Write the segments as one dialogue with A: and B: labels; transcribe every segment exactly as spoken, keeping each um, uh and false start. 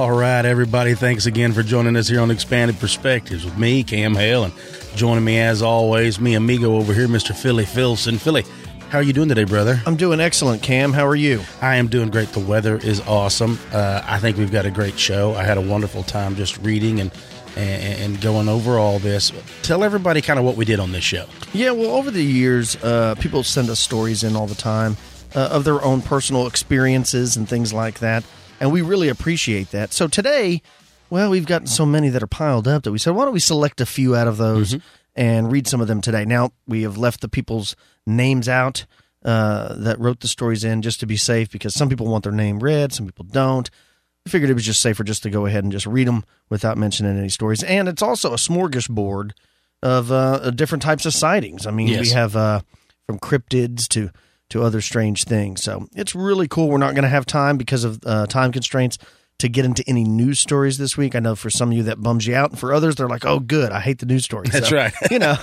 A: All right, everybody, thanks again for joining us here on Expanded Perspectives with me, Cam Hale, and joining me as always, me amigo over here, Mister Philly Filson. Philly, how are you doing today, brother?
B: I'm doing excellent, Cam. How are you?
A: I am doing great. The weather is awesome. Uh, I think we've got a great show. I had a wonderful time just reading and, and, and going over all this. Tell everybody kind of what we did on this show.
B: Yeah, well, over the years, uh, people send us stories in all the time uh, of their own personal experiences and things like that. And we really appreciate that. So today, well, we've gotten so many that are piled up that we said, why don't we select a few out of those mm-hmm. and read some of them today? Now, we have left the people's names out uh, that wrote the stories in just to be safe because some people want their name read, some people don't. We figured it was just safer just to go ahead and just read them without mentioning any stories. And it's also a smorgasbord of uh, different types of sightings. I mean, yes. we have uh, from cryptids to... to other strange things. So it's really cool. We're not going to have time because of uh, time constraints to get into any news stories this week. I know for some of you that bums you out, and for others, they're like, oh, good, I hate the news stories.
A: That's
B: so,
A: right.
B: you know.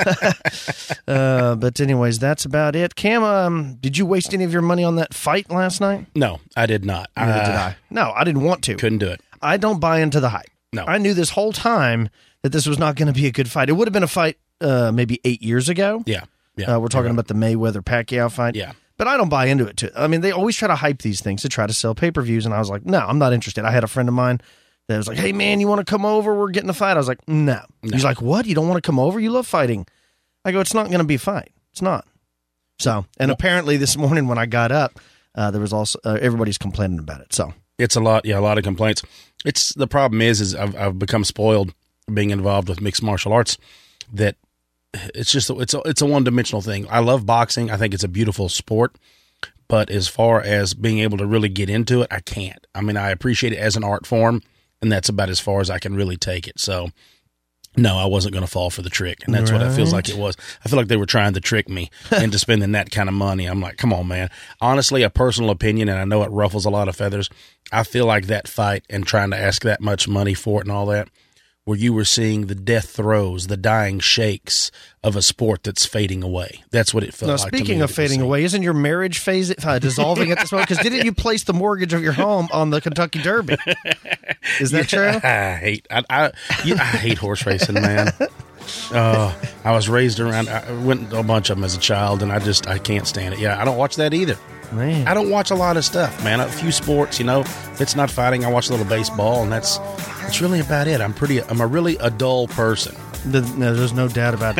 B: uh, but anyways, that's about it. Cam, um, did you waste any of your money on that fight last night?
A: No, I did not.
B: Neither
A: uh,
B: did I. No, I didn't want to.
A: Couldn't do it.
B: I don't buy into the hype.
A: No.
B: I knew this whole time that this was not going to be a good fight. It would have been a fight uh, maybe eight years ago.
A: Yeah. yeah.
B: Uh, we're talking
A: yeah.
B: about the Mayweather-Pacquiao fight.
A: Yeah.
B: But I don't buy into it, too. I mean, they always try to hype these things to try to sell pay-per-views, and I was like, no, I'm not interested. I had a friend of mine that was like, hey, man, you want to come over? We're getting a fight. I was like, no. no. He's like, what? You don't want to come over? You love fighting. I go, it's not going to be a fight. It's not. So, and well, apparently this morning when I got up, uh, there was also, uh, everybody's complaining about it, so.
A: It's a lot, yeah, a lot of complaints. It's, the problem is, is I've, I've become spoiled being involved with mixed martial arts that it's just, it's a, it's a one-dimensional thing. I love boxing. I think it's a beautiful sport. But as far as being able to really get into it, I can't. I mean, I appreciate it as an art form, and that's about as far as I can really take it. So, no, I wasn't going to fall for the trick, and that's right. what it feels like it was. I feel like they were trying to trick me into spending that kind of money. I'm like, come on, man. Honestly, a personal opinion, and I know it ruffles a lot of feathers, I feel like that fight and trying to ask that much money for it and all that, where you were seeing the death throes, the dying shakes of a sport that's fading away. That's what it felt
B: now,
A: like.
B: Speaking
A: to me
B: of fading away, isn't your marriage phase uh, dissolving at this moment? Because didn't you place the mortgage of your home on the Kentucky Derby? Is that
A: yeah,
B: true?
A: I hate I, I, you, I hate horse racing, man. Uh, I was raised around, I went to a bunch of them as a child, and I just, I can't stand it. Yeah, I don't watch that either.
B: Man.
A: I don't watch a lot of stuff, man. A few sports, you know. If it's not fighting, I watch a little baseball, and that's that's really about it. I'm pretty. I'm a really a dull person.
B: The, no, there's no doubt about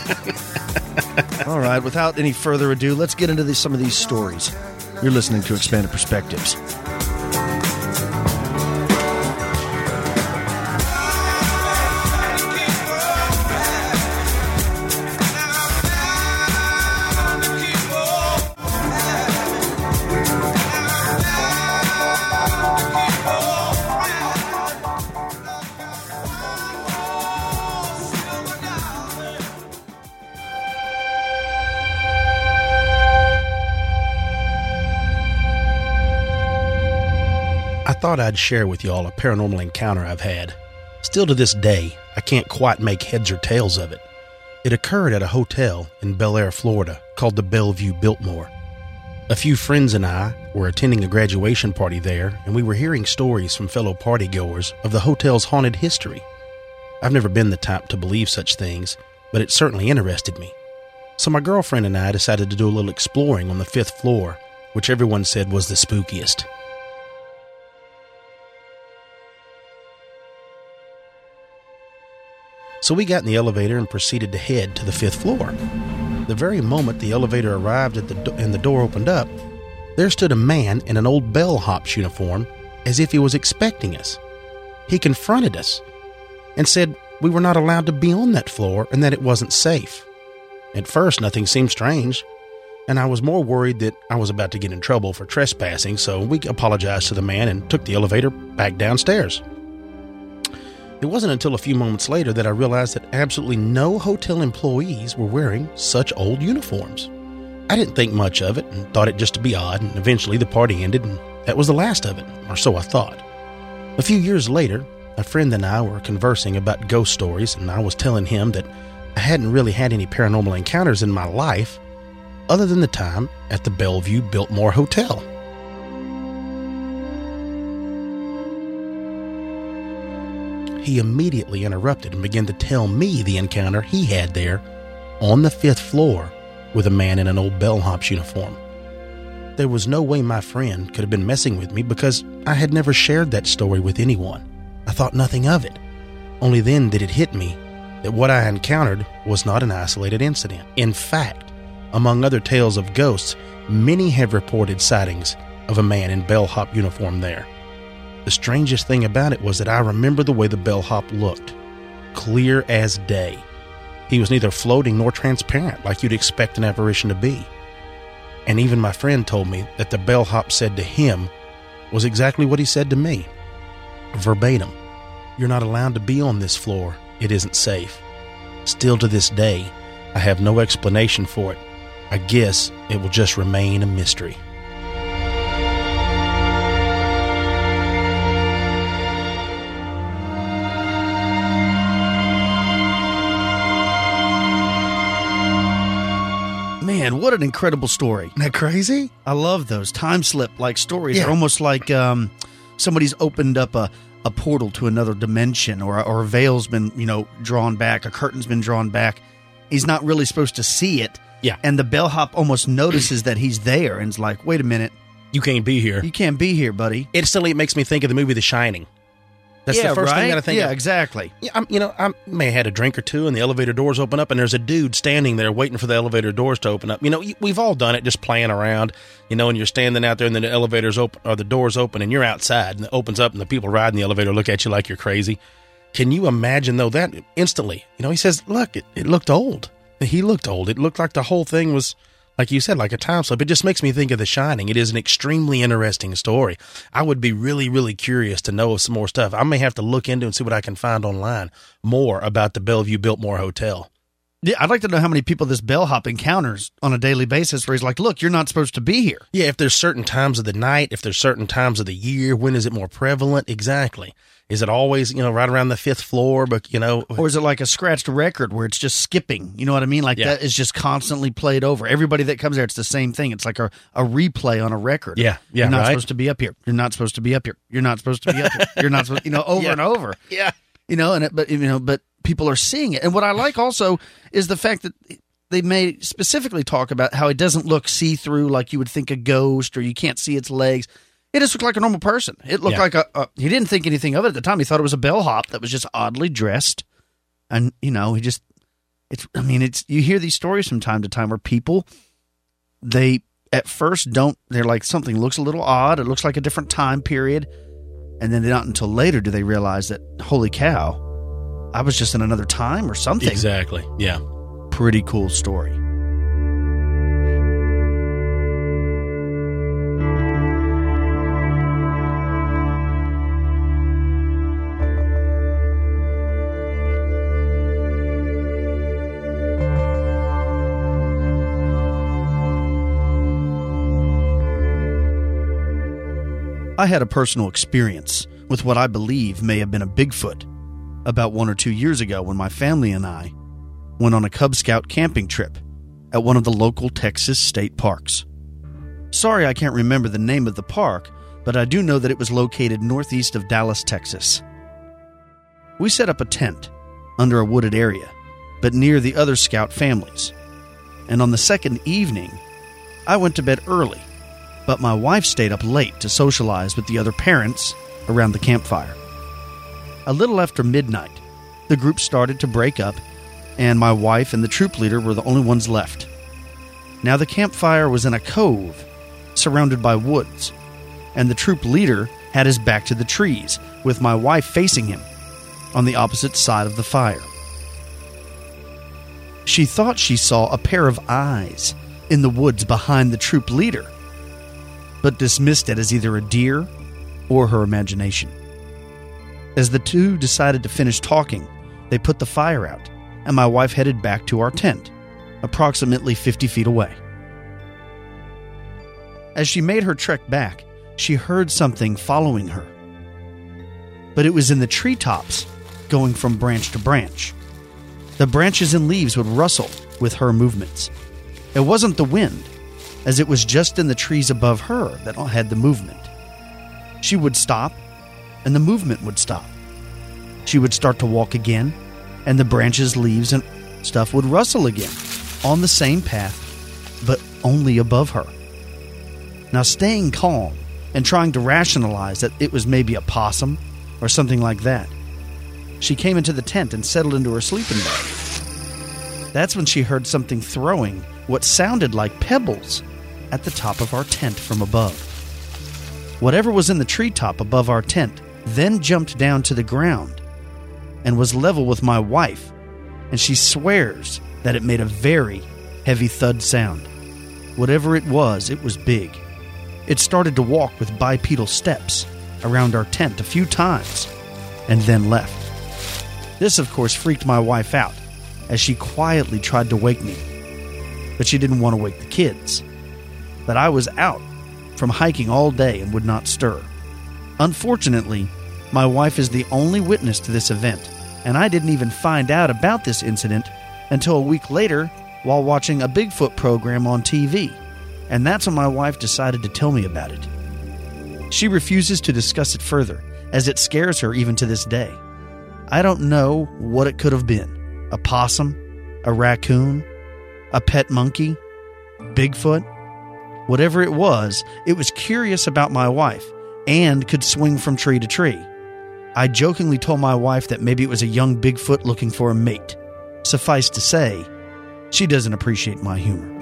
B: that. All right. Without any further ado, let's get into these, some of these stories. You're listening to Expanded Perspectives.
A: I thought I'd share with y'all a paranormal encounter I've had. Still to this day, I can't quite make heads or tails of it. It occurred at a hotel in Bel Air, Florida, called the Bellevue Biltmore. A few friends and I were attending a graduation party there, and we were hearing stories from fellow partygoers of the hotel's haunted history. I've never been the type to believe such things, but it certainly interested me. So my girlfriend and I decided to do a little exploring on the fifth floor, which everyone said was the spookiest. So we got in the elevator and proceeded to head to the fifth floor. The very moment the elevator arrived at the do- and the door opened up, there stood a man in an old bellhop's uniform as if he was expecting us. He confronted us and said we were not allowed to be on that floor and that it wasn't safe. At first, nothing seemed strange, and I was more worried that I was about to get in trouble for trespassing, so we apologized to the man and took the elevator back downstairs. It wasn't until a few moments later that I realized that absolutely no hotel employees were wearing such old uniforms. I didn't think much of it and thought it just to be odd, and eventually the party ended and that was the last of it, or so I thought. A few years later, a friend and I were conversing about ghost stories, and I was telling him that I hadn't really had any paranormal encounters in my life other than the time at the Bellevue Biltmore Hotel. he immediately interrupted and began to tell me the encounter he had there on the fifth floor with a man in an old bellhop's uniform. There was no way my friend could have been messing with me because I had never shared that story with anyone. I thought nothing of it. Only then did it hit me that what I encountered was not an isolated incident. In fact, among other tales of ghosts, many have reported sightings of a man in bellhop uniform there. The strangest thing about it was that I remember the way the bellhop looked, clear as day. He was neither floating nor transparent like you'd expect an apparition to be. And even my friend told me that the bellhop said to him was exactly what he said to me. Verbatim, "You're not allowed to be on this floor. It isn't safe." Still to this day, I have no explanation for it. I guess it will just remain a mystery.
B: Man, what an incredible story.
A: Isn't that crazy?
B: I love those time slip like stories.
A: Yeah.
B: They're almost like um, somebody's opened up a, a portal to another dimension, or, or a veil's been, you know, drawn back, a curtain's been drawn back. He's not really supposed to see it.
A: Yeah.
B: And the bellhop almost notices that he's there and is like, wait a minute.
A: You can't be here.
B: You can't be here, buddy.
A: Instantly, it makes me think of the movie The Shining. That's
B: yeah,
A: the first
B: right?
A: thing that I think
B: yeah,
A: of.
B: exactly.
A: Yeah, I'm, you know, I may have had a drink or two, and the elevator doors open up, and there's a dude standing there waiting for the elevator doors to open up. You know, we've all done it, just playing around. You know, and you're standing out there, and then the elevators open, or the doors open, and you're outside, and it opens up, and the people riding the elevator look at you like you're crazy. Can you imagine though that instantly? You know, he says, "Look, it, it looked old. He looked old. It looked like the whole thing was." Like you said, like a time slip. It just makes me think of The Shining. It is an extremely interesting story. I would be really, really curious to know some more stuff. I may have to look into and see what I can find online more about the Bellevue Biltmore Hotel.
B: Yeah, I'd like to know how many people this bellhop encounters on a daily basis where he's like, look, you're not supposed to be here.
A: Yeah, if there's certain times of the night, if there's certain times of the year, when is it more prevalent? Exactly. Is it always, you know, right around the fifth floor, but, you know...
B: Or is it like a scratched record where it's just skipping? You know what I mean? Like
A: Yeah.
B: that is just constantly played over. Everybody that comes there, it's the same thing. It's like a, a replay on a record.
A: Yeah, yeah,
B: You're not
A: right?
B: supposed to be up here. You're not supposed to be up here. You're not supposed to be up here. You're not supposed, you know, over
A: Yeah.
B: and over.
A: Yeah.
B: You know, and it, but you know, but people are seeing it. And what I like also is the fact that they may specifically talk about how it doesn't look see-through like you would think a ghost, or you can't see its legs. It just looked like a normal person. It looked
A: Yeah.
B: like a, a. He didn't think anything of it at the time. He thought it was a bellhop that was just oddly dressed, and you know, he just. It's. I mean, it's. You hear these stories from time to time where people, they at first don't. They're like, something looks a little odd. It looks like a different time period, and then not until later do they realize that, holy cow, I was just in another time or something.
A: Exactly. Yeah.
B: Pretty cool story. I had a personal experience with what I believe may have been a Bigfoot about one or two years ago when my family and I went on a Cub Scout camping trip at one of the local Texas state parks. Sorry I can't remember the name of the park, but I do know that it was located northeast of Dallas, Texas. We set up a tent under a wooded area, but near the other Scout families. And on the second evening, I went to bed early, but my wife stayed up late to socialize with the other parents around the campfire. A little after midnight, the group started to break up, and my wife and the troop leader were the only ones left. Now the campfire was in a cove, surrounded by woods, and the troop leader had his back to the trees, with my wife facing him, on the opposite side of the fire. She thought she saw a pair of eyes in the woods behind the troop leader, but dismissed it as either a deer or her imagination. As the two decided to finish talking, they put the fire out, and my wife headed back to our tent, approximately fifty feet away. As she made her trek back, she heard something following her. But it was in the treetops, going from branch to branch. The branches and leaves would rustle with her movements. It wasn't the wind, as it was just in the trees above her that had the movement. She would stop, and the movement would stop. she would start to walk again, and the branches, leaves, and stuff would rustle again on the same path, but only above her. Now, staying calm and trying to rationalize that it was maybe a possum or something like that, she came into the tent and settled into her sleeping bag. That's when she heard something throwing what sounded like pebbles at the top of our tent from above. Whatever was in the treetop above our tent then jumped down to the ground and was level with my wife, and she swears that it made a very heavy thud sound. Whatever it was, it was big. It started to walk with bipedal steps around our tent a few times and then left. This, of course, freaked my wife out as she quietly tried to wake me, but she didn't want to wake the kids. But I was out from hiking all day and would not stir. Unfortunately, my wife is the only witness to this event, and I didn't even find out about this incident until a week later while watching a Bigfoot program on T V, and that's when my wife decided to tell me about it. She refuses to discuss it further, as it scares her even to this day. I don't know what it could have been. A possum? A raccoon? A pet monkey? Bigfoot? Whatever it was, it was curious about my wife and could swing from tree to tree. I jokingly told my wife that maybe it was a young Bigfoot looking for a mate. Suffice to say, she doesn't appreciate my humor.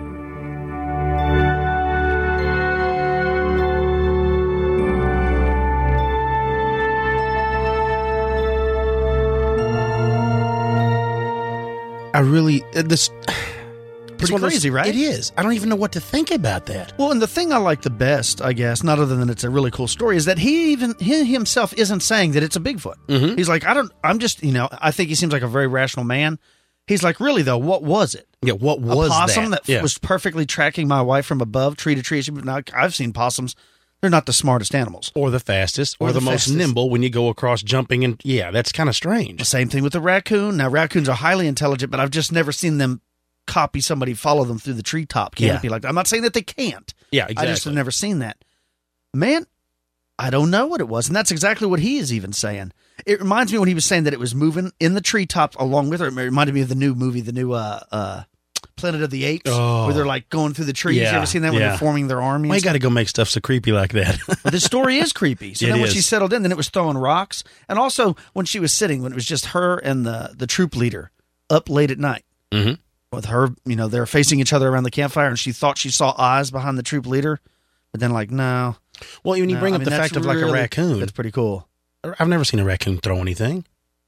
A: I really uh, this
B: Pretty
A: one of those-
B: crazy, right?
A: It is. I don't even know what to think about that.
B: Well, and the thing I like the best, I guess, not other than it's a really cool story, is that he even he himself isn't saying that it's a Bigfoot.
A: Mhm.
B: He's like, I don't, I'm just, you know, I think he seems like a very rational man. He's like, really though, what was it?
A: Yeah, what
B: A
A: was
B: possum
A: that?
B: that,
A: yeah.
B: was perfectly tracking my wife from above, tree to tree. She, now, I've seen possums; they're not the smartest animals.
A: or the fastest, or,
B: Or
A: the,
B: the
A: most
B: fastest.
A: nimble when you go across jumping, and yeah, that's kind of strange.
B: The same thing with the raccoon. Now, raccoons are highly intelligent, but I've just never seen them copy somebody, follow them through the treetop canopy
A: Yeah.
B: like that. I'm not saying that they can't.
A: Yeah, exactly.
B: I just have never seen that. Man, I don't know what it was. And that's exactly what he is even saying. It reminds me when he was saying that it was moving in the treetop along with her. It reminded me of the new movie, the new uh, uh, Planet of the Apes,
A: Oh.
B: where they're like going through the trees. You
A: Yeah,
B: ever seen that when
A: yeah.
B: they're forming their army?
A: Why
B: and
A: you got to go make stuff so creepy like that?
B: But the story is creepy. So
A: It
B: then when
A: is.
B: she settled in, then it was throwing rocks. And also when she was sitting, when it was just her and the, the troop leader up late at night.
A: hmm
B: With her, you know, they're facing each other around the campfire, and she thought she saw eyes behind the troop leader. But then like, no.
A: Well, when you
B: no.
A: bring
B: I
A: up
B: mean,
A: the
B: that's
A: fact of like a
B: really-
A: raccoon,
B: That's pretty cool.
A: I've never seen a raccoon throw anything.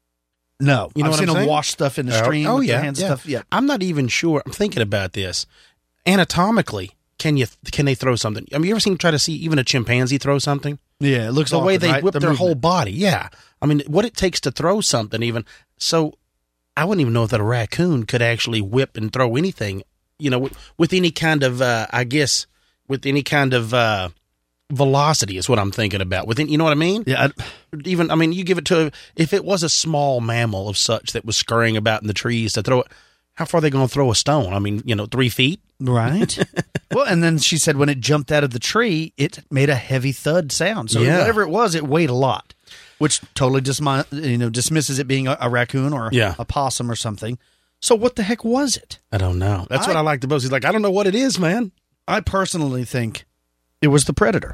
B: No.
A: You know
B: I've
A: what
B: seen
A: I'm
B: them
A: saying?
B: wash stuff in the
A: Oh,
B: stream
A: oh,
B: with
A: yeah,
B: their hands
A: yeah.
B: and stuff. Yeah.
A: I'm not even sure. I'm thinking about this. Anatomically, can you can they throw something? I mean, you ever seen try to see even a chimpanzee throw something?
B: Yeah, it looks
A: The way
B: awkward,
A: they
B: right?
A: whip
B: The
A: their whole
B: movement.
A: body. Yeah. I mean, what it takes to throw something even. So I wouldn't even know that a raccoon could actually whip and throw anything, you know, with, with any kind of, uh, I guess, with any kind of uh, velocity is what I'm thinking about. Within, you know what I mean?
B: Yeah. I,
A: Even, I mean, you give it to, if it was a small mammal of such that was scurrying about in the trees to throw it, how far are they going to throw a stone? I mean, you know, three feet?
B: right. Well, and then she said when it jumped out of the tree, it made a heavy thud sound. So
A: Yeah.
B: whatever it was, it weighed a lot, which totally just you know dismisses it being a, a raccoon or
A: Yeah.
B: a possum or something. So what the heck was it?
A: I don't know. That's what
B: I-
A: I like the most. He's like, I don't know what it is, man.
B: I personally think it was the predator.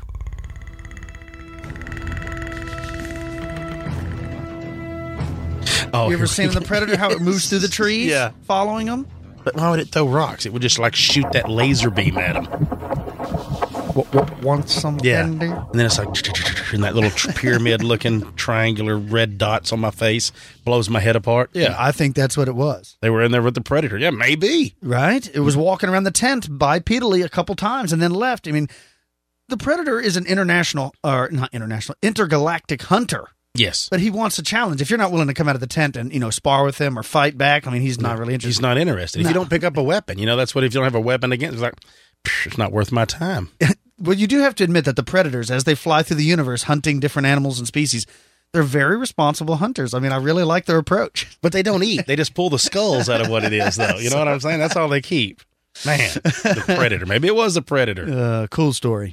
A: Oh,
B: You ever
A: here
B: seen
A: we
B: the
A: go.
B: predator, how it moves through the trees?
A: Yeah.
B: Following them?
A: But why would it throw rocks? It would just like shoot that laser beam at him.
B: What, what, want some
A: Yeah.
B: candy?
A: And then it's like, and that little pyramid looking triangular red dots on my face blows my head apart. Yeah.
B: I think that's what it was.
A: They were in there with the predator. Yeah, maybe.
B: Right? It was walking around the tent bipedally a couple times and then left. I mean, the predator is an international, or not international, intergalactic hunter.
A: Yes.
B: But he wants a challenge. If you're not willing to come out of the tent and, you know, spar with him or fight back, I mean, he's not really interested.
A: He's not interested. If
B: No.
A: you don't pick up a weapon, you know, that's what, if you don't have a weapon against, it's like, "Psh, it's not worth my time.
B: Well, you do have to admit that the predators, as they fly through the universe hunting different animals and species, they're very responsible hunters. I mean, I really like their approach.
A: But they don't eat. They just pull the skulls out of what it is, though. You know what I'm saying? That's all they keep. Man, the predator. Maybe it was the predator.
B: Uh, cool story.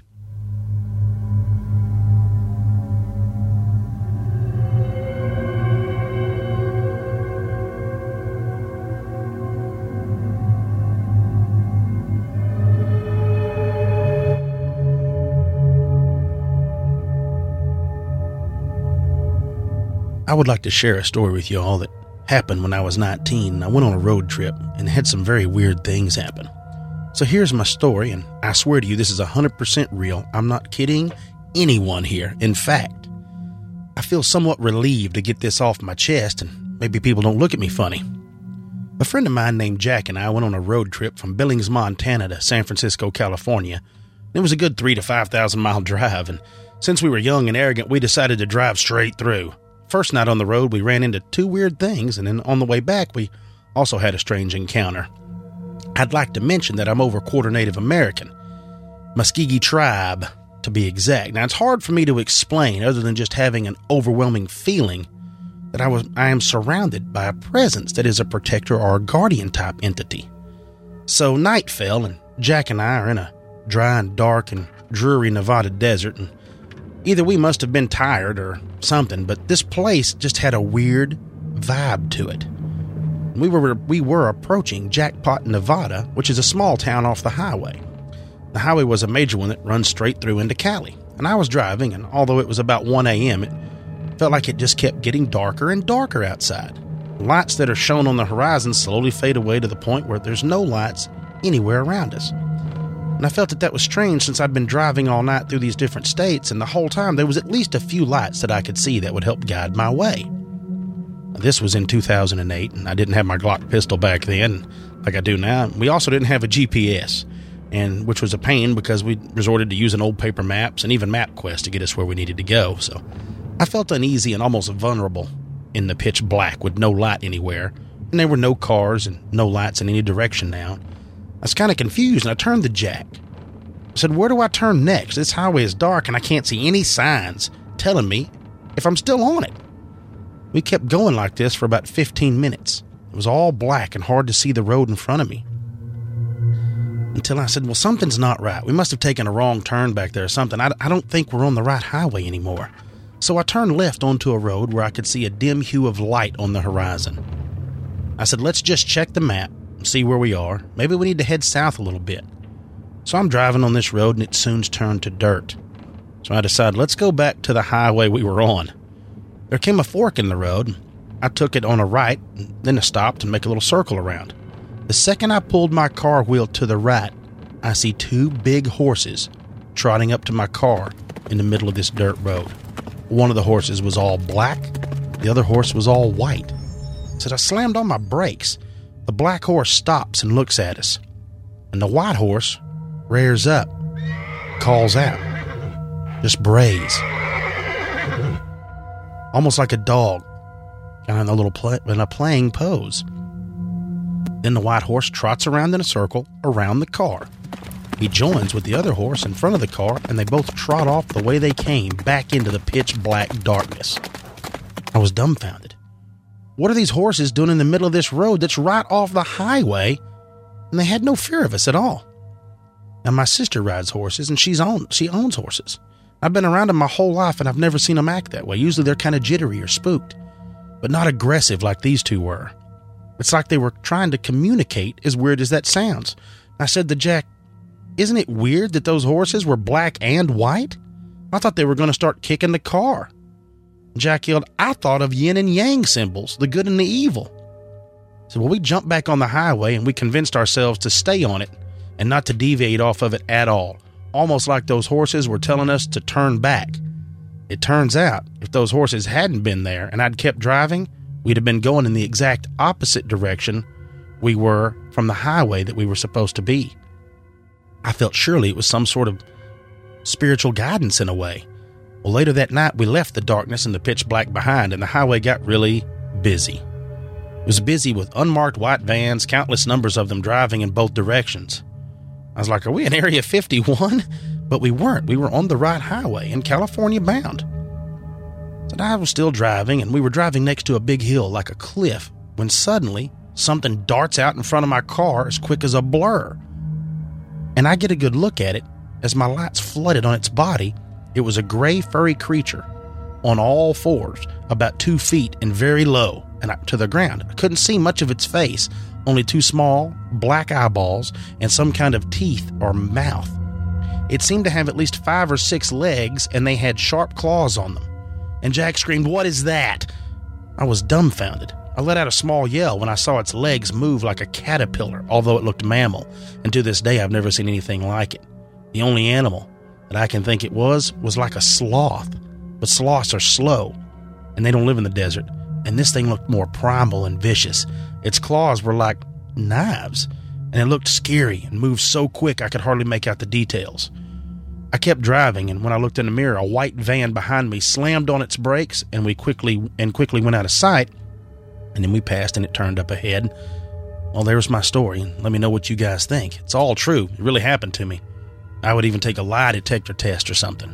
A: I would like to share a story with you all that happened when I was nineteen. I went on a road trip and had some very weird things happen. So here's my story, and I swear to you, this is one hundred percent real. I'm not kidding anyone here. In fact, I feel somewhat relieved to get this off my chest, and maybe people don't look at me funny. A friend of mine named Jack and I went on a road trip from Billings, Montana to San Francisco, California. It was a good three to five thousand mile drive, and since we were young and arrogant, we decided to drive straight through. First night on the road, we ran into two weird things, and then on the way back, we also had a strange encounter. I'd like to mention that I'm over quarter Native American, Muscogee tribe, to be exact. Now, it's hard for me to explain other than just having an overwhelming feeling that I was I am surrounded by a presence that is a protector or a guardian type entity. So night fell, and Jack and I are in a dry and dark and dreary Nevada desert, and either we must have been tired or something, but this place just had a weird vibe to it. We were we were approaching Jackpot, Nevada, which is a small town off the highway. The highway was a major one that runs straight through into Cali, and I was driving, and although it was about one a.m., it felt like it just kept getting darker and darker outside. Lights that are shown on the horizon slowly fade away to the point where there's no lights anywhere around us. And I felt that that was strange since I'd been driving all night through these different states, and the whole time there was at least a few lights that I could see that would help guide my way. This was in two thousand eight, and I didn't have my Glock pistol back then like I do now. We also didn't have a G P S, and which was a pain because we resorted to using old paper maps and even MapQuest to get us where we needed to go. So I felt uneasy and almost vulnerable in the pitch black with no light anywhere, and there were no cars and no lights in any direction now. I was kind of confused, and I turned to Jack. I said, "Where do I turn next? This highway is dark, and I can't see any signs telling me if I'm still on it." We kept going like this for about fifteen minutes. It was all black and hard to see the road in front of me. Until I said, "Well, something's not right. We must have taken a wrong turn back there or something. I, I don't think we're on the right highway anymore." So I turned left onto a road where I could see a dim hue of light on the horizon. I said, "Let's just check the map and see where we are. Maybe we need to head south a little bit." So I'm driving on this road, and it soon turned to dirt. So I decided, let's go back to the highway we were on. There came a fork in the road. I took it on a right, and then I stopped and make a little circle around. The second I pulled my car wheel to the right, I see two big horses trotting up to my car in the middle of this dirt road. One of the horses was all black. The other horse was all white. So I slammed on my brakes. The black horse stops and looks at us. And the white horse rears up, calls out, just brays. Almost like a dog, kind of in a little play, in a playing pose. Then the white horse trots around in a circle around the car. He joins with the other horse in front of the car, and they both trot off the way they came, back into the pitch black darkness. I was dumbfounded. What are these horses doing in the middle of this road that's right off the highway? And they had no fear of us at all. Now, my sister rides horses, and she's own, she owns horses. I've been around them my whole life, and I've never seen them act that way. Usually they're kind of jittery or spooked, but not aggressive like these two were. It's like they were trying to communicate, as weird as that sounds. I said to Jack, "Isn't it weird that those horses were black and white? I thought they were going to start kicking the car." Jack yelled, "I thought of yin and yang symbols, the good and the evil." So, well, we jumped back on the highway, and we convinced ourselves to stay on it and not to deviate off of it at all. Almost like those horses were telling us to turn back. It turns out, if those horses hadn't been there and I'd kept driving, we'd have been going in the exact opposite direction we were from the highway that we were supposed to be. I felt surely it was some sort of spiritual guidance in a way. Well, later that night, we left the darkness and the pitch black behind, and the highway got really busy. It was busy with unmarked white vans, countless numbers of them driving in both directions. I was like, are we in Area fifty-one? But we weren't. We were on the right highway and California bound. So I was still driving, and we were driving next to a big hill like a cliff when suddenly something darts out in front of my car as quick as a blur. And I get a good look at it as my lights flooded on its body. It was a gray furry creature on all fours, about two feet and very low and up to the ground. I couldn't see much of its face, only two small black eyeballs and some kind of teeth or mouth. It seemed to have at least five or six legs, and they had sharp claws on them. And Jack screamed, "What is that?" I was dumbfounded. I let out a small yell when I saw its legs move like a caterpillar, although it looked mammal, and to this day I've never seen anything like it. The only animal that I can think it was was like a sloth, but sloths are slow, and they don't live in the desert, and this thing looked more primal and vicious. Its claws were like knives, and it looked scary and moved so quick I could hardly make out the details. I kept driving, and when I looked in the mirror, a white van behind me slammed on its brakes, and we quickly and quickly went out of sight. And then we passed, and it turned up ahead. Well, there's my story. Let me know what you guys think. It's all true. It really happened to me. I would even take a lie detector test or something.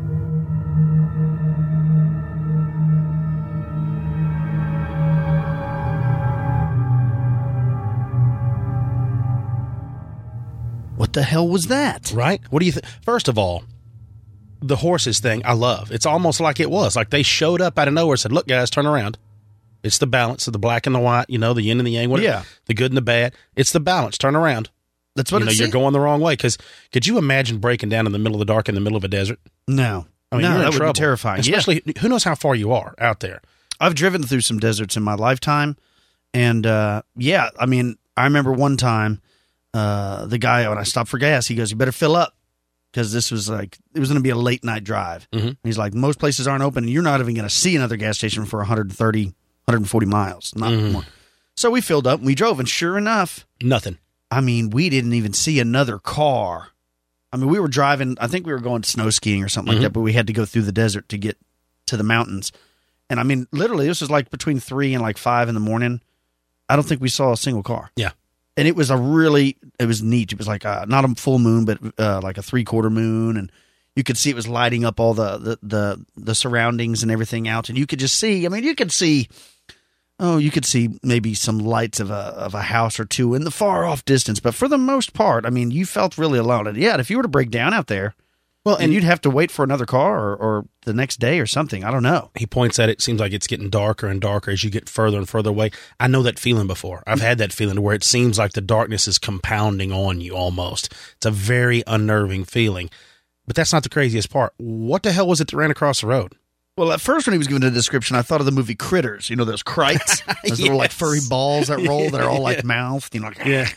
C: What the hell was that?
A: Right? What do you think? First of all, the horses thing I love. It's almost like it was. Like they showed up out of nowhere and said, look, guys, turn around. It's the balance of the black and the white, you know, the yin and the yang, whatever,
C: yeah.
A: The good and the bad. It's the balance. Turn around.
C: That's what
A: you know,
C: it's
A: you're going the wrong way. Because could you imagine breaking down in the middle of the dark in the middle of a desert?
C: No.
A: I mean,
C: no,
A: you're in
C: that
A: trouble.
C: would be terrifying.
A: Especially,
C: yeah.
A: Who knows how far you are out there?
C: I've driven through some deserts in my lifetime. And, uh, yeah, I mean, I remember one time uh, the guy, when I stopped for gas, he goes, you better fill up. Because this was like, it was going to be a late night drive.
A: Mm-hmm.
C: He's like, most places aren't open. And you're not even going to see another gas station for one hundred thirty, one hundred forty miles. Not
A: mm-hmm.
C: more. So we filled up and we drove. And sure enough,
A: nothing.
C: I mean, we didn't even see another car. I mean, we were driving, I think we were going snow skiing or something mm-hmm. like that, but we had to go through the desert to get to the mountains. And I mean, literally, this was like between three and like five in the morning. I don't think we saw a single car.
A: Yeah.
C: And it was a really, it was neat. It was like a, not a full moon, but uh, like a three quarter moon. And you could see it was lighting up all the, the, the, the surroundings and everything out. And you could just see, I mean, you could see, oh, you could see maybe some lights of a, of a house or two in the far off distance. But for the most part, I mean, you felt really alone. And yeah, if you were to break down out there, well, and, and you'd have to wait for another car or, or the next day or something. I don't know.
A: He points at it. It seems like it's getting darker and darker as you get further and further away. I know that feeling before. I've had that feeling where it seems like the darkness is compounding on you almost. It's a very unnerving feeling. But that's not the craziest part. What the hell was it that ran across the road?
C: Well, at first when he was giving the description, I thought of the movie Critters. You know, those krites? Those yes. little like furry balls that roll that are all like yeah. mouthed. You know, like,
A: yeah.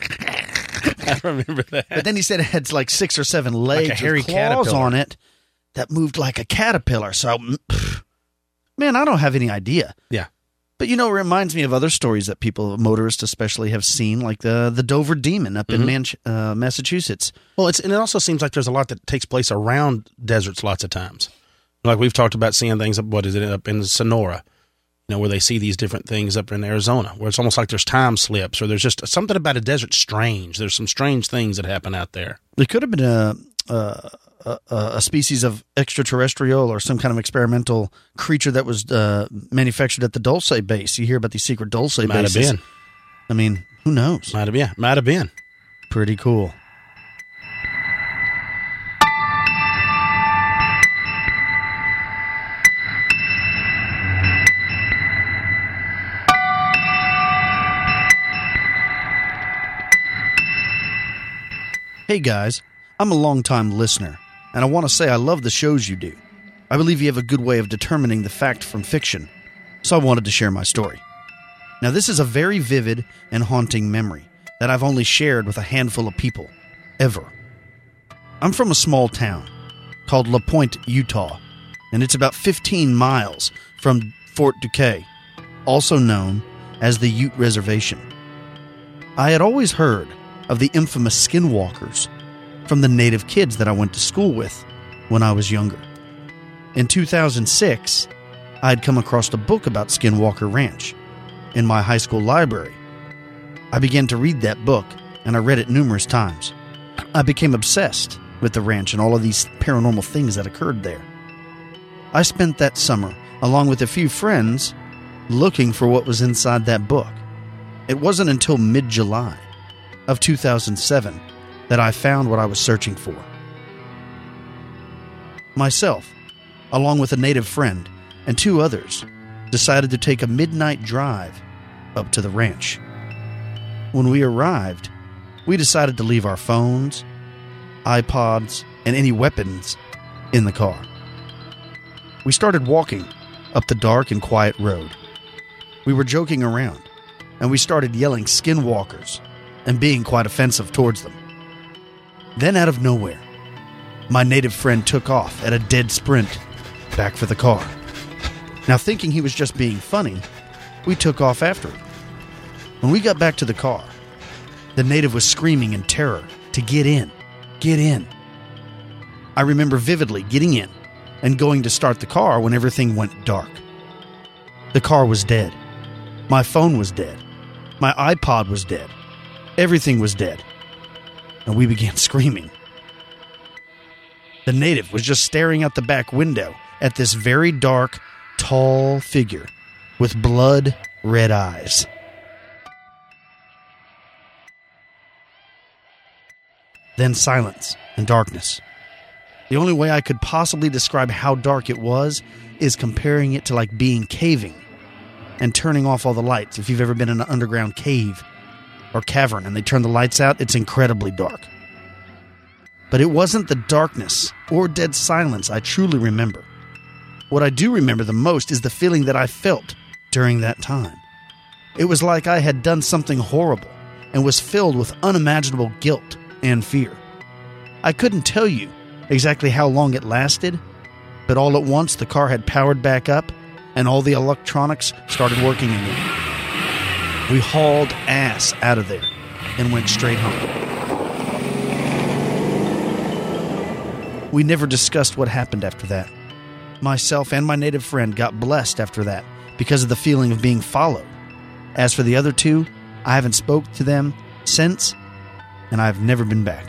A: I remember that.
C: But then he said it had like six or seven legs
A: like a hairy
C: with claws
A: caterpillar
C: on it that moved like a caterpillar. So, pff, man, I don't have any idea.
A: Yeah.
C: But, you know, it reminds me of other stories that people, motorists especially, have seen, like the the Dover Demon up mm-hmm. in Man- uh, Massachusetts.
A: Well, it's and it also seems like there's a lot that takes place around deserts lots of times. Like we've talked about seeing things, what is it, up in Sonora, you know, where they see these different things up in Arizona, where it's almost like there's time slips or there's just something about a desert strange. There's some strange things that happen out there.
C: There could have been a, a, a, a species of extraterrestrial or some kind of experimental creature that was uh, manufactured at the Dulce base. You hear about these secret Dulce bases.
A: Might have been.
C: I mean, who knows?
A: Might have been. Might have been.
C: Pretty cool. Hey guys, I'm a long-time listener, and I want to say I love the shows you do. I believe you have a good way of determining the fact from fiction, so I wanted to share my story. Now this is a very vivid and haunting memory that I've only shared with a handful of people, ever. I'm from a small town called La Pointe, Utah, and it's about fifteen miles from Fort Duquesne, also known as the Ute Reservation. I had always heard of the infamous skinwalkers from the native kids that I went to school with when I was younger. In two thousand six, I had come across a book about Skinwalker Ranch in my high school library. I began to read that book, and I read it numerous times. I became obsessed with the ranch and all of these paranormal things that occurred there. I spent that summer, along with a few friends, looking for what was inside that book. It wasn't until mid-July of two thousand seven that I found what I was searching for. Myself, along with a native friend and two others, decided to take a midnight drive up to the ranch. When we arrived, we decided to leave our phones, iPods, and any weapons in the car. We started walking up the dark and quiet road. We were joking around, and we started yelling skinwalkers and being quite offensive towards them. Then out of nowhere, my native friend took off at a dead sprint back for the car. Now, thinking he was just being funny, we took off after him. When we got back to the car, the native was screaming in terror to get in, get in. I remember vividly getting in and going to start the car when everything went dark. The car was dead. My phone was dead. My iPod was dead. Everything was dead. And we began screaming. The native was just staring out the back window at this very dark, tall figure with blood-red eyes. Then silence and darkness. The only way I could possibly describe how dark it was is comparing it to like being caving and turning off all the lights. If you've ever been in an underground cave or cavern and they turn the lights out, it's incredibly dark. But it wasn't the darkness or dead silence I truly remember. What I do remember the most is the feeling that I felt during that time. It was like I had done something horrible and was filled with unimaginable guilt and fear. I couldn't tell you exactly how long it lasted, but all at once the car had powered back up and all the electronics started working again. We hauled ass out of there and went straight home. We never discussed what happened after that. Myself and my native friend got blessed after that because of the feeling of being followed. As for the other two, I haven't spoke to them since, and I've never been back.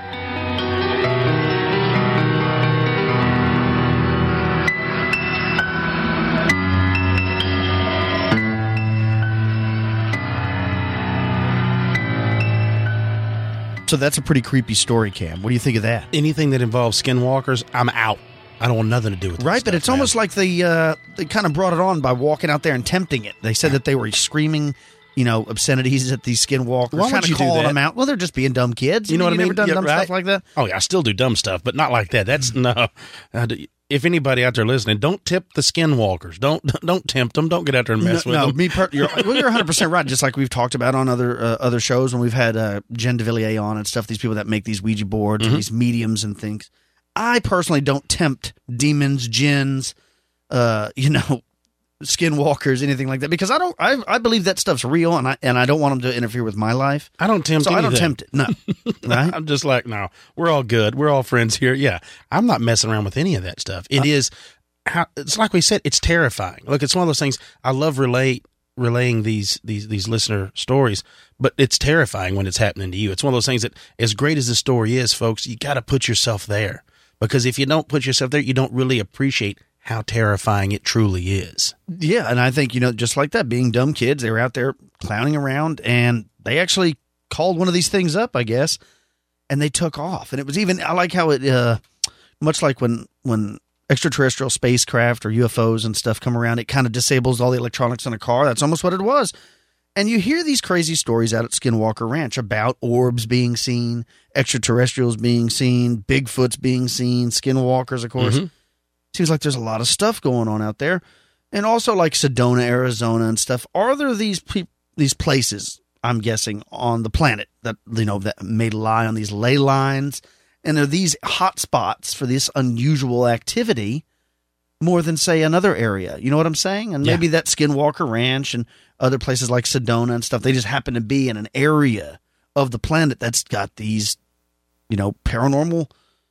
C: So that's a pretty creepy story, Cam. What do you think of that?
A: Anything that involves skinwalkers, I'm out. I don't want nothing to do with it.
C: Right, but it's
A: man.
C: almost like they uh, they kind of brought it on by walking out there and tempting it. They said that they were screaming, you know, obscenities at these skinwalkers,
A: Why would
C: kind
A: you
C: of
A: do
C: calling
A: that?
C: them out. Well, they're just being dumb kids.
A: You know what I mean?
C: Never done
A: Yeah,
C: dumb
A: right?
C: stuff like that?
A: Oh, yeah, I still do dumb stuff, but not like that. That's no. Uh, if anybody out there listening, don't tip the skinwalkers. Don't don't tempt them. Don't get out there and mess
C: no,
A: with
C: no,
A: them.
C: me per- you're, well, you're one hundred percent right. Just like we've talked about on other uh, other shows when we've had uh, Jen DeVilliers on and stuff, these people that make these Ouija boards
A: Mm-hmm.
C: and these mediums and things. I personally don't tempt demons, jinns, uh, you know, skinwalkers, anything like that, because I don't. I, I believe that stuff's real, and I and I don't want them to interfere with my life.
A: I don't tempt
C: So I
A: anything.
C: don't tempt it. No, right?
A: I'm just like, no, we're all good. We're all friends here. Yeah, I'm not messing around with any of that stuff. It uh, is, how, it's like we said, it's terrifying. Look, it's one of those things. I love relate relaying these these these listener stories, but it's terrifying when it's happening to you. It's one of those things that, as great as the story is, folks, you got to put yourself there, because if you don't put yourself there, you don't really appreciate how terrifying it truly is.
C: Yeah, and I think, you know, just like that, being dumb kids, they were out there clowning around, and they actually called one of these things up, I guess, and they took off. And it was even, I like how it, uh, much like when when extraterrestrial spacecraft or U F Os and stuff come around, it kind of disables all the electronics in a car. That's almost what it was. And you hear these crazy stories out at Skinwalker Ranch about orbs being seen, extraterrestrials being seen, Bigfoots being seen, skinwalkers, of course. Mm-hmm. Seems like there's a lot of stuff going on out there. And also like Sedona, Arizona and stuff. Are there these pe- these places, I'm guessing, on the planet that, you know, that may lie on these ley lines? And are these hot spots for this unusual activity more than, say, another area? You know what I'm saying? And maybe yeah. that Skinwalker Ranch and other places like Sedona and stuff, they just happen to be in an area of the planet that's got these, you know, paranormal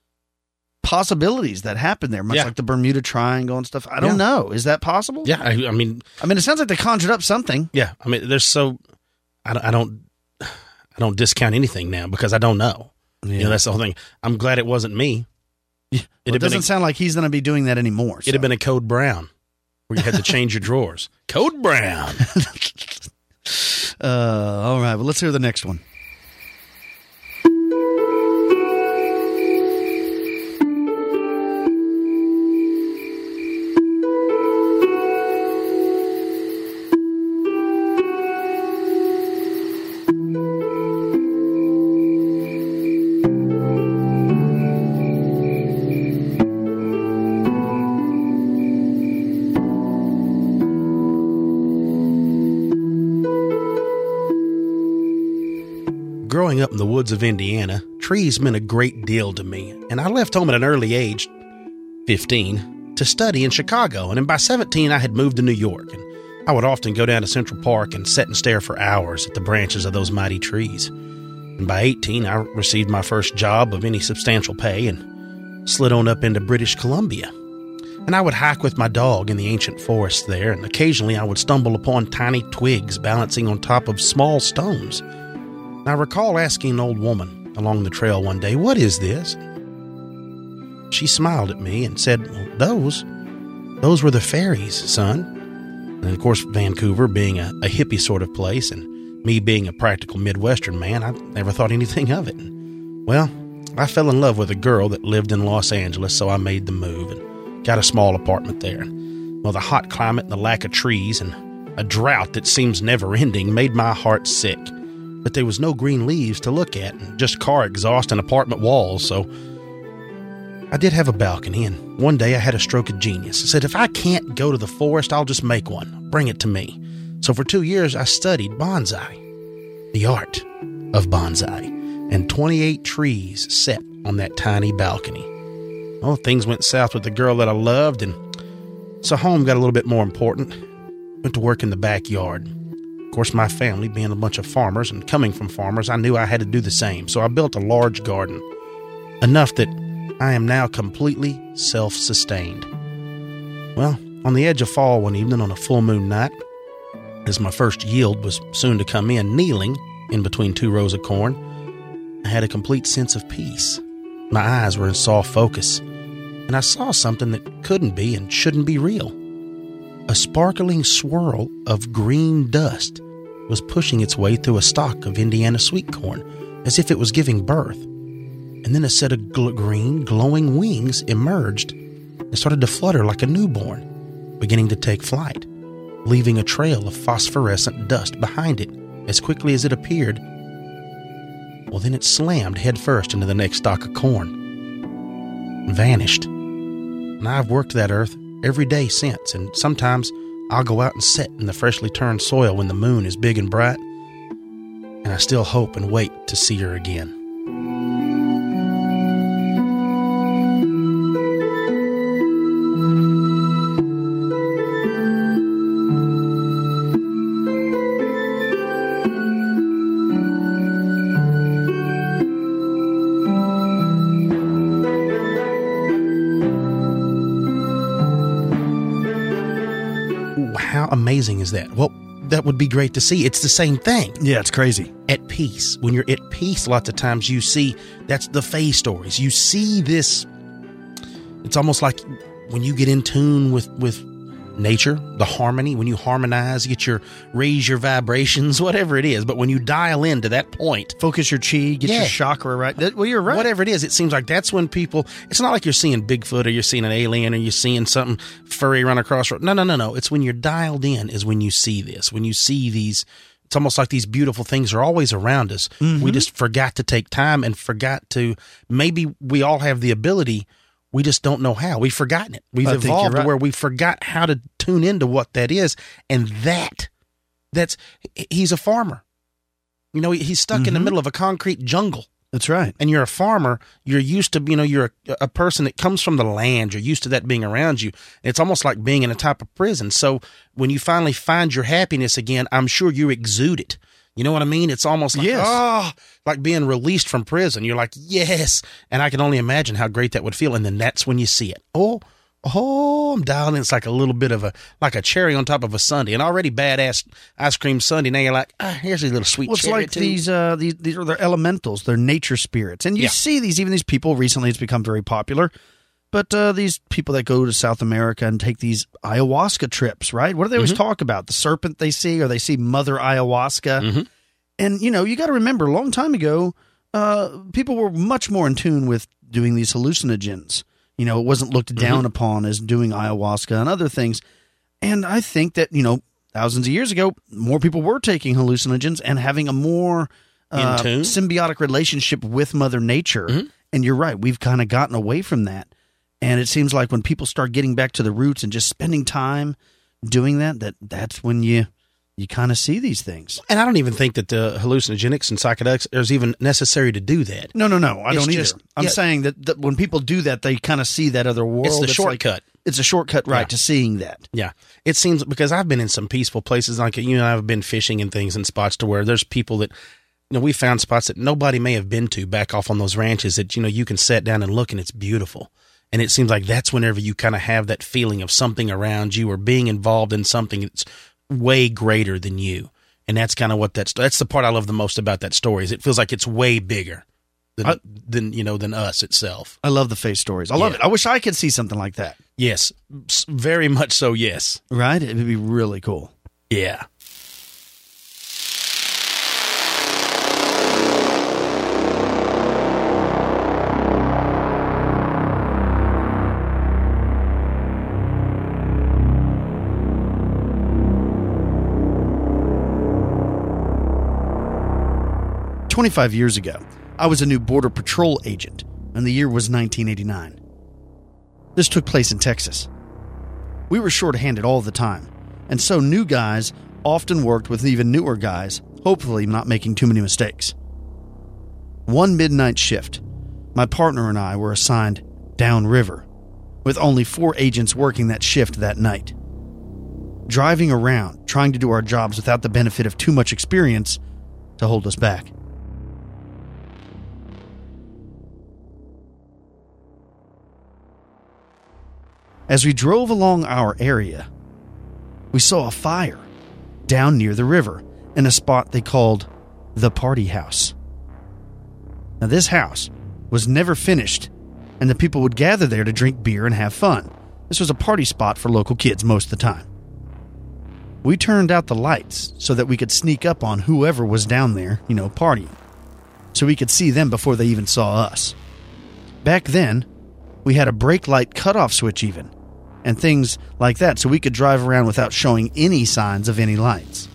C: possibilities that happen there, much yeah. like the Bermuda Triangle and stuff. I don't yeah. know. Is that possible?
A: Yeah, I, I mean,
C: I mean, it sounds like they conjured up something.
A: Yeah, I mean, there's so I don't, I don't, I don't discount anything now because I don't know. Yeah. You know, that's the whole thing. I'm glad it wasn't me.
C: Yeah. Well, it doesn't a, sound like he's going to be doing that anymore.
A: It'd so. have been a Code Brown where you had to change your drawers. Code Brown.
C: uh, all right. Well, let's hear the next one.
A: Growing up in the woods of Indiana, trees meant a great deal to me, and I left home at an early age, fifteen, to study in Chicago, and then by seventeen I had moved to New York, and I would often go down to Central Park and sit and stare for hours at the branches of those mighty trees. And by eighteen, I received my first job of any substantial pay and slid on up into British Columbia. And I would hike with my dog in the ancient forest there, and occasionally I would stumble upon tiny twigs balancing on top of small stones. And I recall asking an old woman along the trail one day, "What is this?" She smiled at me and said, well, those, those were the fairies, son. And of course, Vancouver being a, a hippie sort of place, and me being a practical Midwestern man, I never thought anything of it. And, well, I fell in love with a girl that lived in Los Angeles, so I made the move and got a small apartment there. And, well, the hot climate and the lack of trees and a drought that seems never-ending made my heart sick. But there was no green leaves to look at, and just car exhaust and apartment walls, so I did have a balcony, and one day I had a stroke of genius. I said, if I can't go to the forest, I'll just make one. Bring it to me. So for two years, I studied bonsai, the art of bonsai, and twenty-eight trees set on that tiny balcony. Well, things went south with the girl that I loved, and so home got a little bit more important. Went to work in the backyard. Of course, my family being a bunch of farmers and coming from farmers, I knew I had to do the same. So I built a large garden, enough that I am now completely self-sustained. Well, on the edge of fall one evening on a full moon night, as my first yield was soon to come in, kneeling in between two rows of corn, I had a complete sense of peace. My eyes were in soft focus, and I saw something that couldn't be and shouldn't be real. A sparkling swirl of green dust was pushing its way through a stalk of Indiana sweet corn, as if it was giving birth. And then a set of gl- green, glowing wings emerged and started to flutter like a newborn, beginning to take flight, leaving a trail of phosphorescent dust behind it as quickly as it appeared. Well, then it slammed headfirst into the next stalk of corn, vanished. And I've worked that earth every day since, and sometimes I'll go out and sit in the freshly turned soil when the moon is big and bright, and I still hope and wait to see her again. How amazing is that? Well, that would be great to see. It's the same thing.
C: Yeah, it's crazy.
A: At peace. When you're at peace, lots of times you see, that's the fae stories. You see this, it's almost like when you get in tune with, with nature, the harmony, when you harmonize, get your, raise your vibrations, whatever it is. But when you dial into that point,
C: Focus your chi, get
A: Yeah.
C: your chakra right. That- well, you're right.
A: whatever it is, it seems like that's when people, it's not like you're seeing Bigfoot or you're seeing an alien or you're seeing something furry run across. No, no, no, no. It's when you're dialed in is when you see this. When you see these, it's almost like these beautiful things are always around us.
C: Mm-hmm.
A: We just forgot to take time and forgot to, maybe we all have the ability, we just don't know how. We've forgotten it. We've
C: I think you're
A: evolved
C: right.
A: to where we forgot how to tune into what that is. And that, that's, he's a farmer. You know, he's stuck in the
C: Mhm.
A: middle of a concrete jungle.
C: That's right.
A: And you're a farmer, you're used to, you know, you're a, a person that comes from the land. You're used to that being around you. It's almost like being in a type of prison. So when you finally find your happiness again, I'm sure you exude it. You know what I mean? It's almost like,
C: Yes.
A: oh, like being released from prison. You're like, yes. And I can only imagine how great that would feel. And then that's when you see it. Oh, oh, I'm dialing. It's like a little bit of a, like a cherry on top of a sundae. An already badass ice cream sundae. Now you're like, ah, here's a little sweet
C: Well, it's
A: cherry
C: like
A: too.
C: these, uh, these, these are their elementals. They're nature spirits. And you
A: Yeah.
C: see these, even these people, recently it's become very popular, but uh, these people that go to South America and take these ayahuasca trips, right? What do they always
A: Mhm.
C: talk about? The serpent they see, or they see Mother Ayahuasca.
A: Mhm.
C: And, you know, you got to remember, a long time ago, uh, people were much more in tune with doing these hallucinogens. You know, it wasn't looked down
A: Mm-hmm.
C: upon as doing ayahuasca and other things. And I think that, you know, thousands of years ago, more people were taking hallucinogens and having a more uh,
A: In tune?
C: symbiotic relationship with Mother Nature.
A: Mhm.
C: And you're right, we've kind of gotten away from that. And it seems like when people start getting back to the roots and just spending time doing that, that that's when you you kind of see these things.
A: And I don't even think that the hallucinogenics and psychedelics is even necessary to do that.
C: No, no, no. I
A: It's
C: don't
A: just-
C: either. I'm
A: yeah.
C: saying that, that when people do that, they kind of see that other world.
A: It's the
C: like-
A: shortcut.
C: it's a shortcut, right,
A: Yeah.
C: to seeing that.
A: Yeah. It seems, because I've been in some peaceful places, like, you know, I've been fishing and things in spots to where there's people that, you know, we found spots that nobody may have been to back off on those ranches that, you know, you can sit down and look and it's beautiful. And it seems like that's whenever you kind of have that feeling of something around you or being involved in something that's way greater than you. And that's kind of what that's, that's the part I love the most about that story, is it feels like it's way bigger than,
C: I-
A: than you know, than us itself.
C: I love the face stories. I love
A: Yeah.
C: it. I wish I could see something like that.
A: Yes. S- Very much so. Yes.
C: Right? It would be really cool.
A: Yeah.
C: twenty-five years ago, I was a new Border Patrol agent, and the year was nineteen eighty-nine. This took place in Texas. We were short-handed all the time, and so new guys often worked with even newer guys, hopefully not making too many mistakes. One midnight shift, my partner and I were assigned downriver, with only four agents working that shift that night. Driving around, trying to do our jobs without the benefit of too much experience to hold us back. As we drove along our area, we saw a fire down near the river in a spot they called the Party House. Now, this house was never finished, and the people would gather there to drink beer and have fun. This was a party spot for local kids most of the time. We turned out the lights so that we could sneak up on whoever was down there, you know, partying, so we could see them before they even saw us. Back then, we had a brake light cutoff switch even, and things like that, so we could drive around without showing any signs of any lights.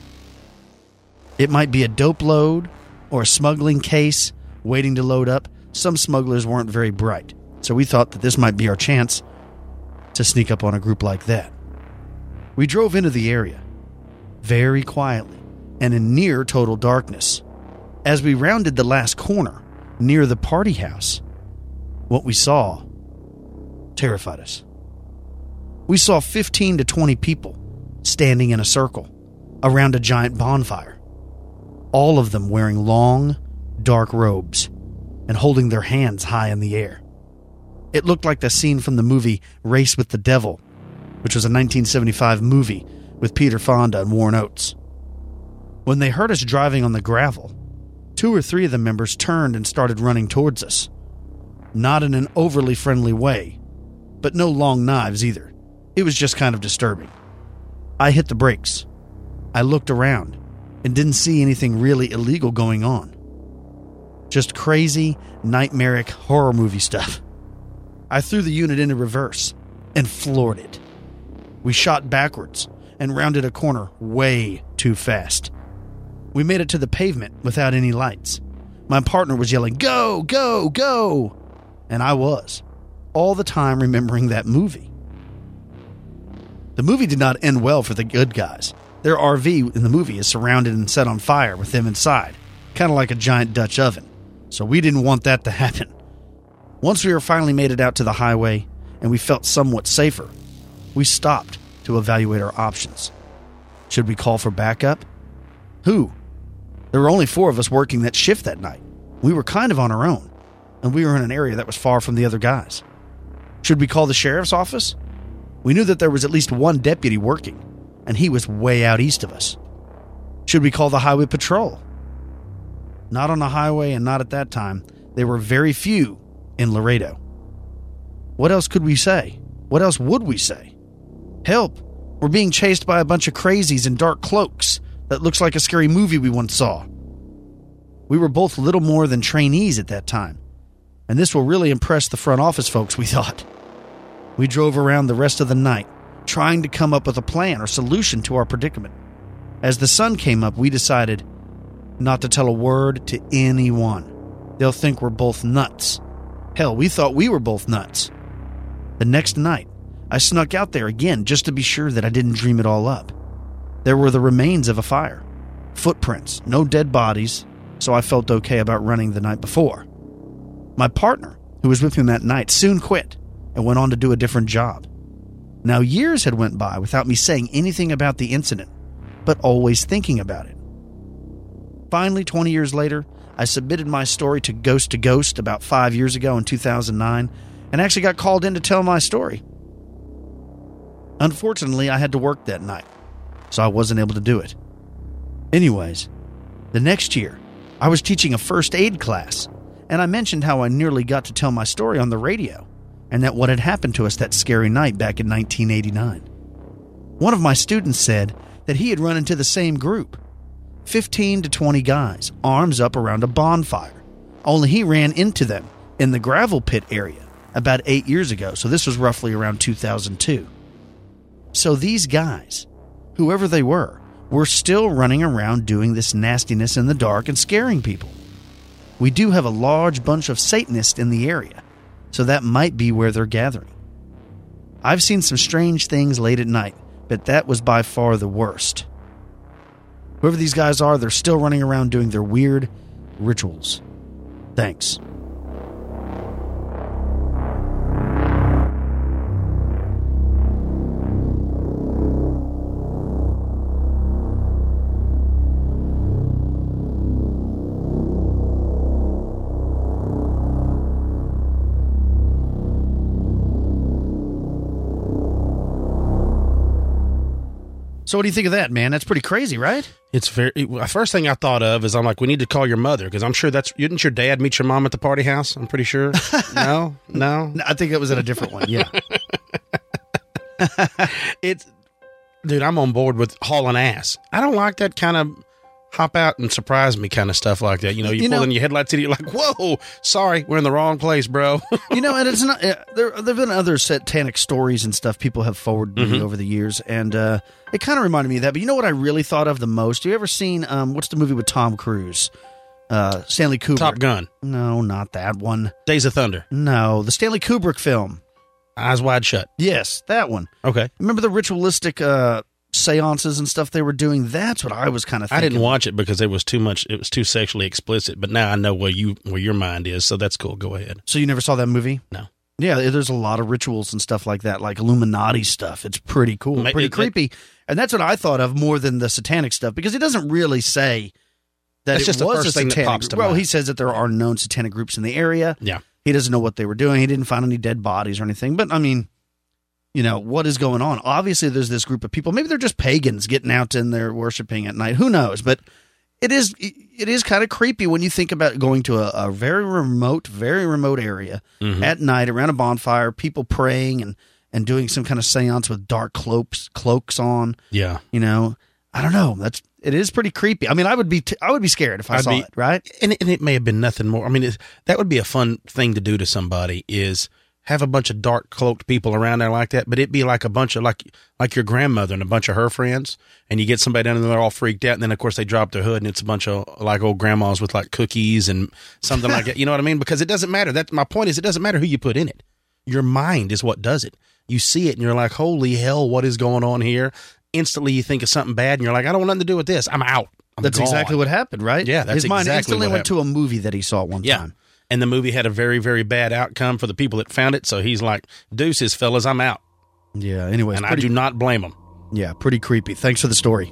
C: It might be a dope load or a smuggling case waiting to load up. Some smugglers weren't very bright, so we thought that this might be our chance to sneak up on a group like that. We drove into the area very quietly and in near total darkness. As we rounded the last corner near the party house, what we saw terrified us. We saw fifteen to twenty people standing in a circle around a giant bonfire, all of them wearing long, dark robes and holding their hands high in the air. It looked like the scene from the movie Race with the Devil, which was a nineteen seventy-five movie with Peter Fonda and Warren Oates. When they heard us driving on the gravel, two or three of the members turned and started running towards us. Not in an overly friendly way, but no long knives either. It was just kind of disturbing. I hit the brakes. I looked around and didn't see anything really illegal going on. Just crazy, nightmaric horror movie stuff. I threw the unit into reverse and floored it. We shot backwards and rounded a corner way too fast. We made it to the pavement without any lights. My partner was yelling, "Go, go, go!" And I was, all the time remembering that movie. The movie did not end well for the good guys. Their R V in the movie is surrounded and set on fire with them inside, kind of like a giant Dutch oven. So we didn't want that to happen. Once we were finally made it out to the highway and we felt somewhat safer, we stopped to evaluate our options. Should we call for backup? Who? There were only four of us working that shift that night. We were kind of on our own, and we were in an area that was far from the other guys. Should we call the sheriff's office? We knew that there was at least one deputy working, and he was way out east of us. Should we call the highway patrol? Not on the highway and not at that time. There were very few in Laredo. What else could we say? What else would we say? Help! We're being chased by a bunch of crazies in dark cloaks. That looks like a scary movie we once saw. We were both little more than trainees at that time, and this will really impress the front office folks, we thought. We drove around the rest of the night, trying to come up with a plan or solution to our predicament. As the sun came up, we decided not to tell a word to anyone. They'll think we're both nuts. Hell, we thought we were both nuts. The next night, I snuck out there again just to be sure that I didn't dream it all up. There were the remains of a fire, footprints, no dead bodies, so I felt okay about running the night before. My partner, who was with me that night, soon quit and went on to do a different job. Now, years had went by without me saying anything about the incident, but always thinking about it. Finally, twenty years later, I submitted my story to Ghost to Ghost about five years ago in two thousand nine and actually got called in to tell my story. Unfortunately, I had to work that night, so I wasn't able to do it. Anyways, the next year, I was teaching a first aid class, and I mentioned how I nearly got to tell my story on the radio, and that what had happened to us that scary night back in nineteen eighty-nine. One of my students said that he had run into the same group, fifteen to twenty guys, arms up around a bonfire, only he ran into them in the gravel pit area about eight years ago, so this was roughly around two thousand two. So these guys, whoever they were, were still running around doing this nastiness in the dark and scaring people. We do have a large bunch of Satanists in the area, so that might be where they're gathering. I've seen some strange things late at night, but that was by far the worst. Whoever these guys are, they're still running around doing their weird rituals. Thanks. So what do you think of that, man? That's pretty crazy, right?
A: It's very. It, first thing I thought of is I'm like, we need to call your mother because I'm sure that's. Didn't your dad meet your mom at the party house? I'm pretty sure. No, no.
C: I think it was at a different one. Yeah.
A: It's, dude. I'm on board with hauling ass. I don't like that kind of hop out and surprise me kind of stuff like that. You know, you, you pull know, in your headlights and you're like, whoa, sorry, we're in the wrong place, bro.
C: You know, and it's not, uh, there there have been other satanic stories and stuff people have forwarded mm-hmm. me over the years, and uh, it kind of reminded me of that. But you know what I really thought of the most? Have you ever seen, um, what's the movie with Tom Cruise? Uh, Stanley Kubrick.
A: Top Gun.
C: No, not that one.
A: Days of Thunder.
C: No, the Stanley Kubrick film.
A: Eyes Wide Shut.
C: Yes, that one.
A: Okay.
C: Remember the ritualistic uh, seances and stuff they were doing? That's what I was kind of thinking.
A: I didn't watch it because it was too much. It was too sexually explicit. But now I know where you where your mind is, so that's cool. Go ahead.
C: So you never saw that movie?
A: No.
C: Yeah, there's a lot of rituals and stuff like that, like Illuminati stuff. It's pretty cool, Maybe, pretty creepy. It, and that's what I thought of more than the satanic stuff, because it doesn't really say that
A: that's
C: it
A: just
C: was
A: the first
C: a
A: thing
C: satanic
A: that pops to
C: Well,
A: mind.
C: He says that there are known satanic groups in the area.
A: Yeah.
C: He doesn't know what they were doing. He didn't find any dead bodies or anything. But, I mean, you know, what is going on? Obviously, there's this group of people. Maybe they're just pagans getting out and they're worshiping at night. Who knows? But it is it is kind of creepy when you think about going to a, a very remote, very remote area mm-hmm. at night around a bonfire, people praying and, and doing some kind of seance with dark cloaks cloaks on.
A: Yeah.
C: You know, I don't know. That's it is pretty creepy. I mean, I would be t- I would be scared if I
A: I'd
C: saw
A: be,
C: it, right?
A: And it, and it may have been nothing more. I mean, it, that would be a fun thing to do to somebody is have a bunch of dark cloaked people around there like that, but it'd be like a bunch of like like your grandmother and a bunch of her friends, and you get somebody down there, they're all freaked out, and then of course they drop their hood and it's a bunch of like old grandmas with like cookies and something like that. You know what I mean? Because it doesn't matter. That my point is, it doesn't matter who you put in it. Your mind is what does it. You see it and you're like, holy hell, what is going on here? Instantly you think of something bad and you're like, I don't want nothing to do with this. I'm out. I'm
C: that's
A: gone.
C: exactly what happened, right?
A: Yeah, that's
C: His mind
A: exactly
C: instantly
A: what
C: went
A: happened.
C: to a movie that he saw one
A: yeah.
C: time.
A: And the movie had a very, very bad outcome for the people that found it. So he's like, deuces, fellas, I'm out.
C: Yeah, anyways.
A: And
C: pretty,
A: I do not blame him.
C: Yeah, pretty creepy. Thanks for the story.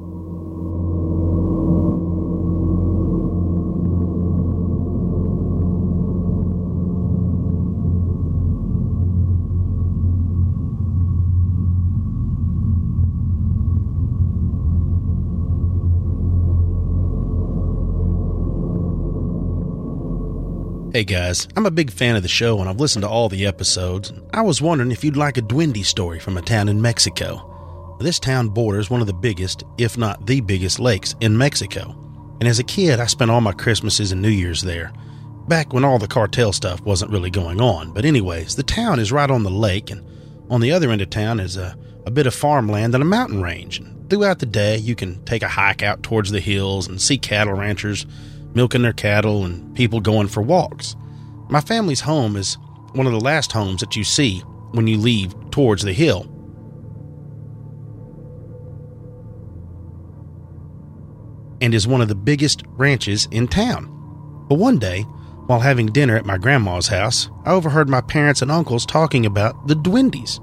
A: Hey guys, I'm a big fan of the show and I've listened to all the episodes. I was wondering if you'd like a Duende story from a town in Mexico. This town borders one of the biggest, if not the biggest, lakes in Mexico. And as a kid, I spent all my Christmases and New Year's there, back when all the cartel stuff wasn't really going on. But anyways, the town is right on the lake, and on the other end of town is a, a bit of farmland and a mountain range. And throughout the day, you can take a hike out towards the hills and see cattle ranchers milking their cattle and people going for walks. My family's home is one of the last homes that you see when you leave towards the hill. and is one of the biggest ranches in town. But one day, while having dinner at my grandma's house, I overheard my parents and uncles talking about the Dwindies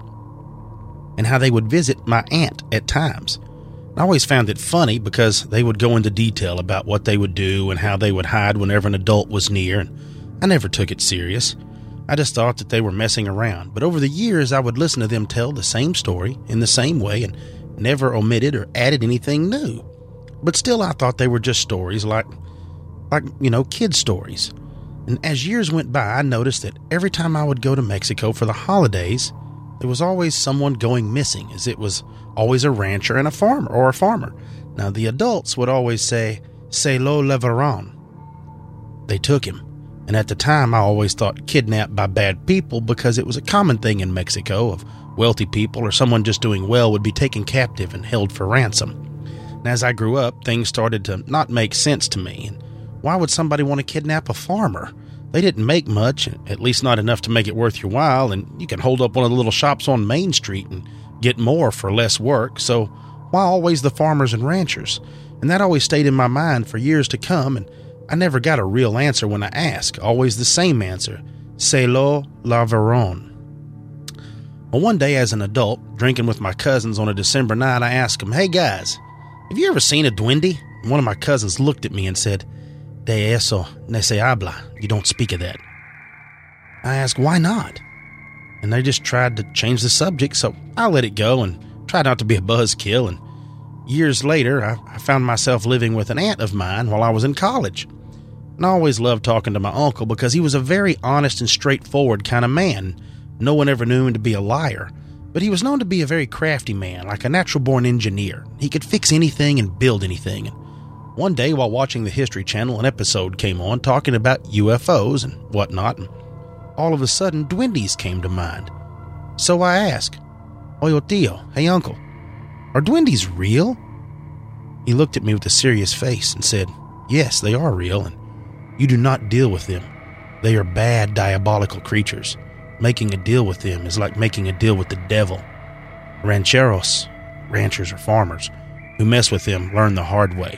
A: and how they would visit my aunt at times. I always found it funny because they would go into detail about what they would do and how they would hide whenever an adult was near, and I never took it serious. I just thought that they were messing around. But over the years, I would listen to them tell the same story in the same way and never omitted or added anything new. But still, I thought they were just stories like, like, you know, kid stories. And as years went by, I noticed that every time I would go to Mexico for the holidays, there was always someone going missing, as it was always a rancher and a farmer, or a farmer. Now, the adults would always say, "Se lo llevaron." They took him. And at the time, I always thought kidnapped by bad people because it was a common thing in Mexico of wealthy people or someone just doing well would be taken captive and held for ransom. And as I grew up, things started to not make sense to me. And why would somebody want to kidnap a farmer? They didn't make much, at least not enough to make it worth your while, and you can hold up one of the little shops on Main Street and get more for less work, so why always the farmers and ranchers? And that always stayed in my mind for years to come, and I never got a real answer when I asked, always the same answer, "Se lo llevaron." Well, one day as an adult, drinking with my cousins on a December night, I asked them, "Hey guys, have you ever seen a duende?" And one of my cousins looked at me and said, "De eso no se habla." You don't speak of that. I asked, "Why not?" And they just tried to change the subject, so I let it go and tried not to be a buzzkill. And years later, I, I found myself living with an aunt of mine while I was in college. And I always loved talking to my uncle because he was a very honest and straightforward kind of man. No one ever knew him to be a liar, but he was known to be a very crafty man, like a natural-born engineer. He could fix anything and build anything. And one day, while watching the History Channel, an episode came on talking about U F Os and whatnot, and all of a sudden, duendes came to mind. So I asked, "Oye, tío, hey uncle, are duendes real?" He looked at me with a serious face and said, "Yes, they are real, and you do not deal with them. They are bad, diabolical creatures. Making a deal with them is like making a deal with the devil. Rancheros, ranchers or farmers, who mess with them learn the hard way."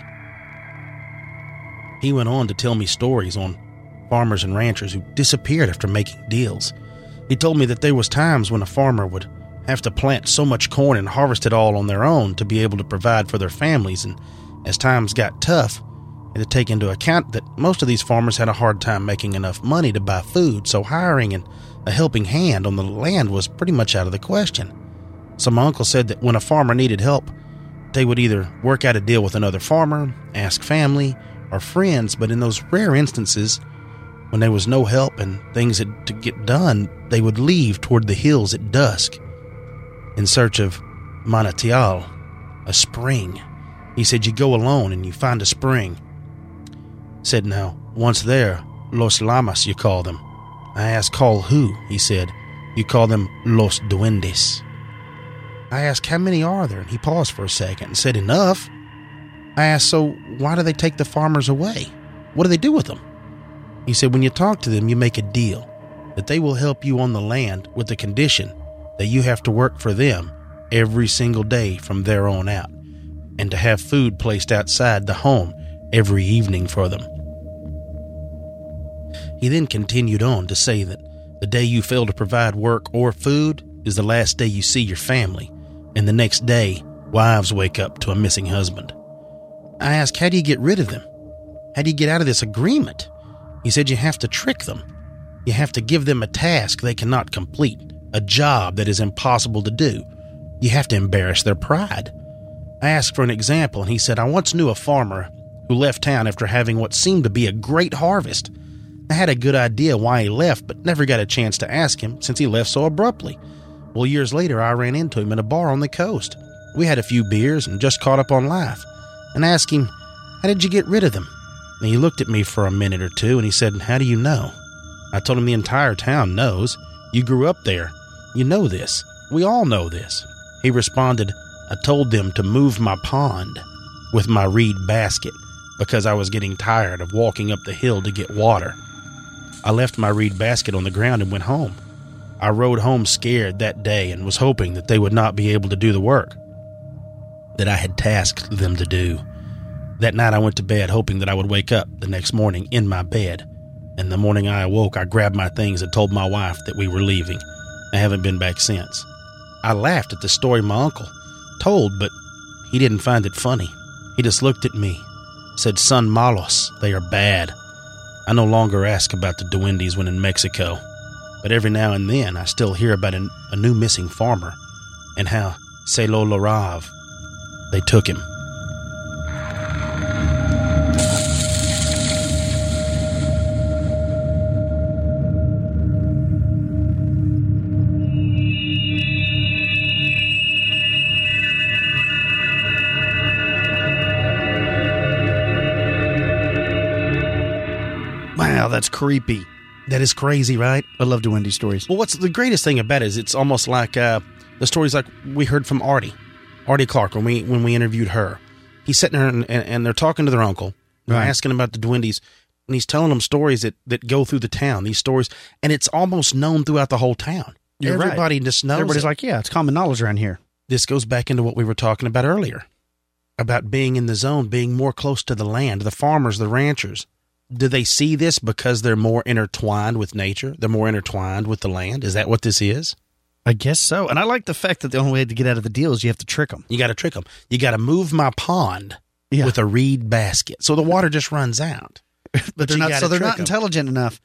A: He went on to tell me stories on farmers and ranchers who disappeared after making deals. He told me that there was times when a farmer would have to plant so much corn and harvest it all on their own to be able to provide for their families, and as times got tough, and to take into account that most of these farmers had a hard time making enough money to buy food, so hiring an, a helping hand on the land was pretty much out of the question. So my uncle said that when a farmer needed help, they would either work out a deal with another farmer, ask family, or friends, but in those rare instances, when there was no help and things had to get done, they would leave toward the hills at dusk in search of manantial, a spring. He said, "You go alone and you find a spring." Said, "Now, once there, los llamas you call them." I asked, "Call who?" He said, "You call them los duendes." I asked, "How many are there?" And he paused for a second and said, "Enough." I asked, "So why do they take the farmers away? What do they do with them?" He said, "When you talk to them, you make a deal that they will help you on the land with the condition that you have to work for them every single day from there on out, and to have food placed outside the home every evening for them." He then continued on to say that the day you fail to provide work or food is the last day you see your family, and the next day, wives wake up to a missing husband. I asked, "How do you get rid of them? How do you get out of this agreement?" He said, "You have to trick them. You have to give them a task they cannot complete, a job that is impossible to do. You have to embarrass their pride." I asked for an example, and he said, "I once knew a farmer who left town after having what seemed to be a great harvest. I had a good idea why he left, but never got a chance to ask him since he left so abruptly. Well, years later, I ran into him in a bar on the coast. We had a few beers and just caught up on life, and asked him, 'How did you get rid of them?' And he looked at me for a minute or two, and he said, 'How do you know?' I told him the entire town knows. You grew up there. You know this. We all know this." He responded, "I told them to move my pond with my reed basket because I was getting tired of walking up the hill to get water. I left my reed basket on the ground and went home. I rode home scared that day and was hoping that they would not be able to do the work that I had tasked them to do. That night I went to bed hoping that I would wake up the next morning in my bed. And the morning I awoke, I grabbed my things and told my wife that we were leaving. I haven't been back since. I laughed at the story my uncle told, but he didn't find it funny. He just looked at me, said, "Son malos, they are bad." I no longer ask about the duendes when in Mexico, but every now and then I still hear about a, a new missing farmer and how se lo lorav, they took him.
C: Wow, that's creepy.
A: That is crazy, right?
C: I love duende stories.
A: Well, what's the greatest thing about it is it's almost like uh, the stories like we heard from Artie, Artie Clark, when we when we interviewed her. He's sitting there and, and, and they're talking to their uncle, and
C: Right.
A: asking about the duendes, and he's telling them stories that, that go through the town, these stories, and it's almost known throughout the whole town.
C: You're right.
A: Everybody just knows
C: Everybody's
A: it.
C: like, yeah, it's common knowledge around here.
A: This goes back into what we were talking about earlier, about being in the zone, being more close to the land, the farmers, the ranchers. Do they see this because they're more intertwined with nature? They're more intertwined with the land? Is that what this is?
C: I guess so. And I like the fact that the only way to get out of the deal is you have to trick them.
A: You got to trick them. You got to move my pond
C: Yeah.
A: with a reed basket, so the water just runs out.
C: But they're
A: you
C: not,
A: gotta
C: so they're
A: trick
C: not
A: 'em.
C: intelligent enough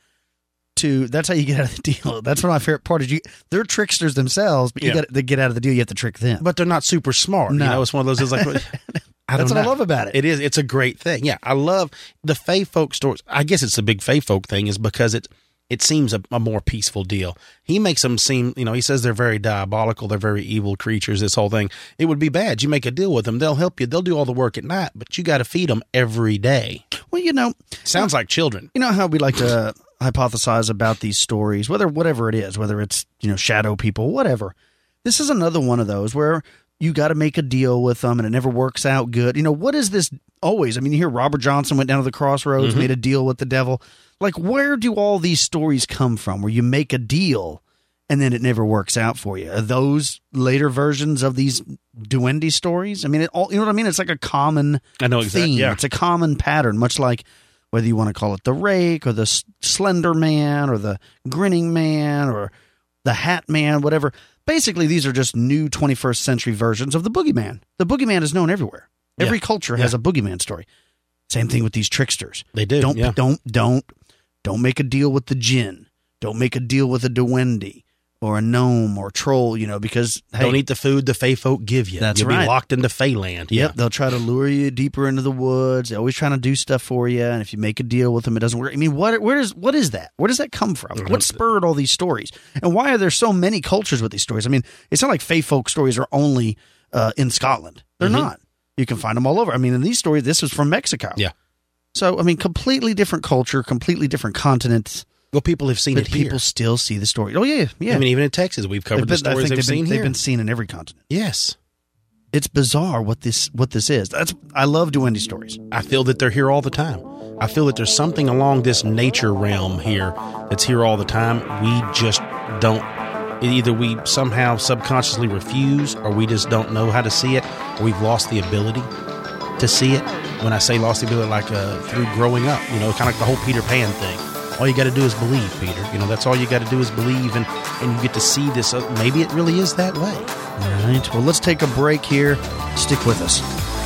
C: to, that's how you get out of the deal. That's one of my favorite part is you, they're tricksters themselves, but you
A: Yeah.
C: got to get out of the deal, you have to trick them.
A: But they're not super smart.
C: No.
A: You know, it's one of those. It's like I
C: That's
A: don't
C: what I
A: know.
C: love about it.
A: It is. It's a great thing. Yeah, I love the Fey folk stories. I guess it's the big Fey folk thing is because it it seems a, a more peaceful deal. He makes them seem, you know, he says they're very diabolical, they're very evil creatures. This whole thing, it would be bad. You make a deal with them, they'll help you. They'll do all the work at night, but you got to feed them every day.
C: Well, you know,
A: Sounds like children.
C: you know how we like to hypothesize about these stories, whether whatever it is, whether it's, you know, shadow people, whatever. This is another one of those where you got to make a deal with them and it never works out good. You know, what is this always? I mean, you hear Robert Johnson went down to the crossroads,
A: Mhm.
C: made a deal with the devil. Like, where do all these stories come from where you make a deal and then it never works out for you? Are those later versions of these duende stories? I mean, it all, you know what I mean? It's like a common
A: I know exactly.
C: theme.
A: Yeah.
C: It's a common pattern, much like whether you want to call it the Rake or the S- Slender Man or the Grinning Man or the Hat Man, whatever. Basically, these are just new twenty-first century versions of the boogeyman. The boogeyman is known everywhere. Every
A: Yeah.
C: culture has
A: Yeah.
C: a boogeyman story. Same thing with these tricksters.
A: They do.
C: Don't
A: yeah.
C: don't don't don't make a deal with the djinn. Don't make a deal with a duende or a gnome or troll. You know, because hey,
A: Don't eat the food the Fey folk give you.
C: That's
A: You'll
C: right.
A: be locked into Feyland. Yeah.
C: Yep, they'll try to lure you deeper into the woods. They're always trying to do stuff for you, and if you make a deal with them, it doesn't work. I mean, what where does what is that? Where does that come from?
A: don't
C: What
A: know.
C: spurred all these stories, and why are there so many cultures with these stories? I mean, it's not like Fey folk stories are only uh, in Scotland. They're
A: Mhm.
C: not. You can find them all over. I mean, in these stories, this is from Mexico.
A: Yeah.
C: So I mean, completely different culture, completely different continents,
A: Well, people have seen
C: but
A: it here.
C: people still see the story. Oh yeah, yeah.
A: I mean, even in Texas, we've covered
C: They've
A: the
C: been- I
A: stories
C: think
A: they've
C: they've
A: seen
C: been,
A: here.
C: They've been seen in every continent.
A: Yes.
C: It's bizarre what this what this is. That's I love duende stories.
A: I feel that they're here all the time. I feel that there's something along this nature realm here that's here all the time. We just don't, either we somehow subconsciously refuse, or we just don't know how to see it, or we've lost the ability to see it. When I say lost the ability, like uh, through growing up, you know, kind of like the whole Peter Pan thing. All you got to do is believe, Peter. You know, that's all you got to do is believe, and, and you get to see this. Uh, maybe it really is that way.
C: All right. Well, let's take a break here. Stick with us.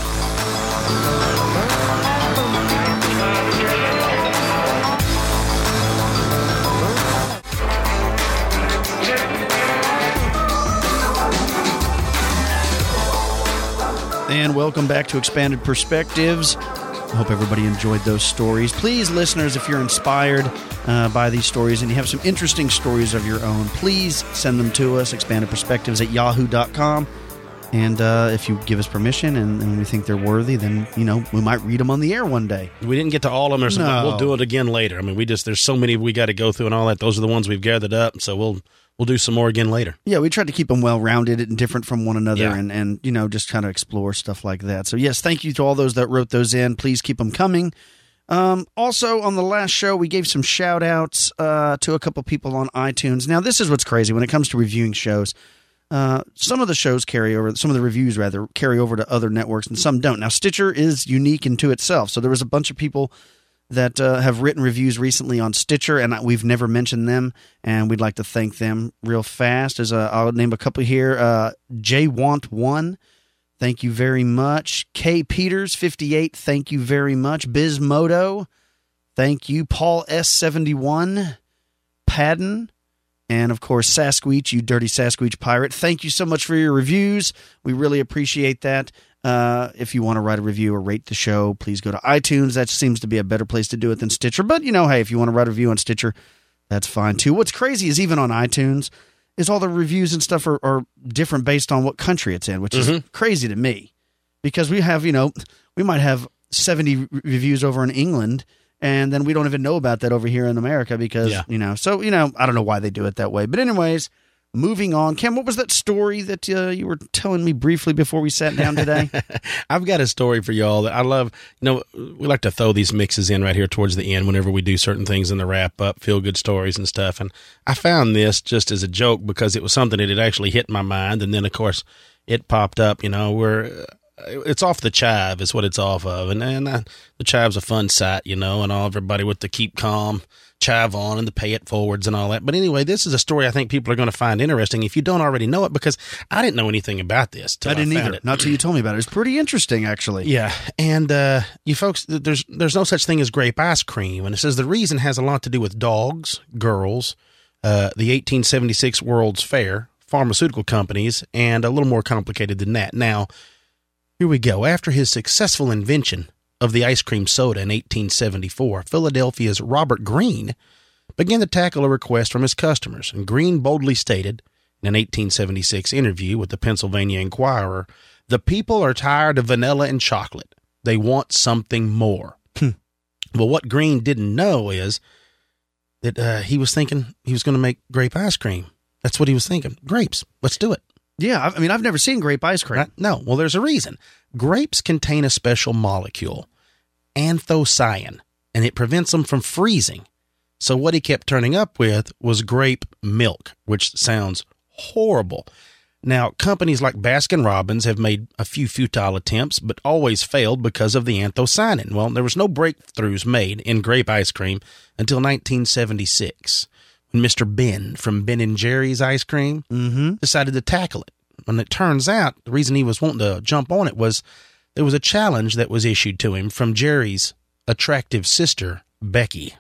C: And welcome back to Expanded Perspectives. I hope everybody enjoyed those stories. Please, listeners, if you're inspired uh, by these stories and you have some interesting stories of your own, please send them to us, expanded perspectives at yahoo dot com. And uh, if you give us permission and, and we think they're worthy, then, you know, we might read them on the air one day.
A: We didn't get to all of them or something.
C: No.
A: We'll do it again later. I mean, we just, there's so many we got to go through and all that. Those are the ones we've gathered up. So we'll, we'll do some more again later.
C: Yeah, we tried to keep them well-rounded and different from one another
A: Yeah.
C: and, and, you know, just kind of explore stuff like that. So, yes, thank you to all those that wrote those in. Please keep them coming. Um, also, on the last show, we gave some shout-outs uh, to a couple people on iTunes. Now, this is what's crazy when it comes to reviewing shows. uh, some of the shows carry over, some of the reviews rather, carry over to other networks and some don't. Now, Stitcher is unique into itself. So there was a bunch of people that uh, have written reviews recently on Stitcher, and we've never mentioned them, and we'd like to thank them real fast. As a, I'll name a couple here. Uh, J Want One, thank you very much. K Peters fifty-eight, thank you very much. Bizmodo, thank you. Paul S seventy-one, Padden, and of course Sasquatch, you dirty Sasquatch pirate. Thank you so much for your reviews. We really appreciate that. Uh, if you want to write a review or rate the show, please go to iTunes. That seems to be a better place to do it than Stitcher. But, you know, hey, if you want to write a review on Stitcher, that's fine too. What's crazy is even on iTunes is all the reviews and stuff are, are different based on what country it's in, which mm-hmm. is crazy to me. Because we have, you know, we might have seventy re- reviews over in England, and then we don't even know about that over here in America because, yeah. you know, so, you know, I don't know why they do it that way. But anyways, moving on. Ken, what was that story that uh, you were telling me briefly before we sat down today?
D: I've got a story for y'all that I love. You know, we like to throw these mixes in right here towards the end whenever we do certain things in the wrap up, feel good stories and stuff. And I found this just as a joke because it was something that had actually hit my mind. And then, of course, it popped up, you know, where it's off the Chive is what it's off of. And, and uh, the Chive's a fun site, you know, and all everybody with the keep calm Chive on and the pay it forwards and all that. But anyway, this is a story I think people are going to find interesting if you don't already know it, because I didn't know anything about this.
C: I didn't
D: I
C: either.
D: It.
C: Not till you told me about it. It's pretty interesting, actually.
D: Yeah. And uh, you folks, there's there's no such thing as grape ice cream. And it says the reason has a lot to do with dogs, girls, uh, the eighteen seventy-six World's Fair, pharmaceutical companies, and a little more complicated than that. Now, here we go. After his successful invention of the ice cream soda in eighteen seventy-four, Philadelphia's Robert Greene began to tackle a request from his customers, and Greene boldly stated in an eighteen seventy-six interview with the Pennsylvania Inquirer, "The people are tired of vanilla and chocolate. They want something more." Well, what Greene didn't know is that uh, he was thinking he was going to make grape ice cream. That's what he was thinking. Grapes. Let's do it.
C: Yeah, I mean, I've never seen grape ice cream.
D: Right? No, well, there's a reason. Grapes contain a special molecule, anthocyanin, and it prevents them from freezing. So what he kept turning up with was grape milk, which sounds horrible. Now, companies like Baskin-Robbins have made a few futile attempts, but always failed because of the anthocyanin. Well, there was no breakthroughs made in grape ice cream until nineteen seventy-six. Mister Ben from Ben and Jerry's Ice Cream
C: mm-hmm.
D: decided to tackle it. And it turns out the reason he was wanting to jump on it was there was a challenge that was issued to him from Jerry's attractive sister, Becky.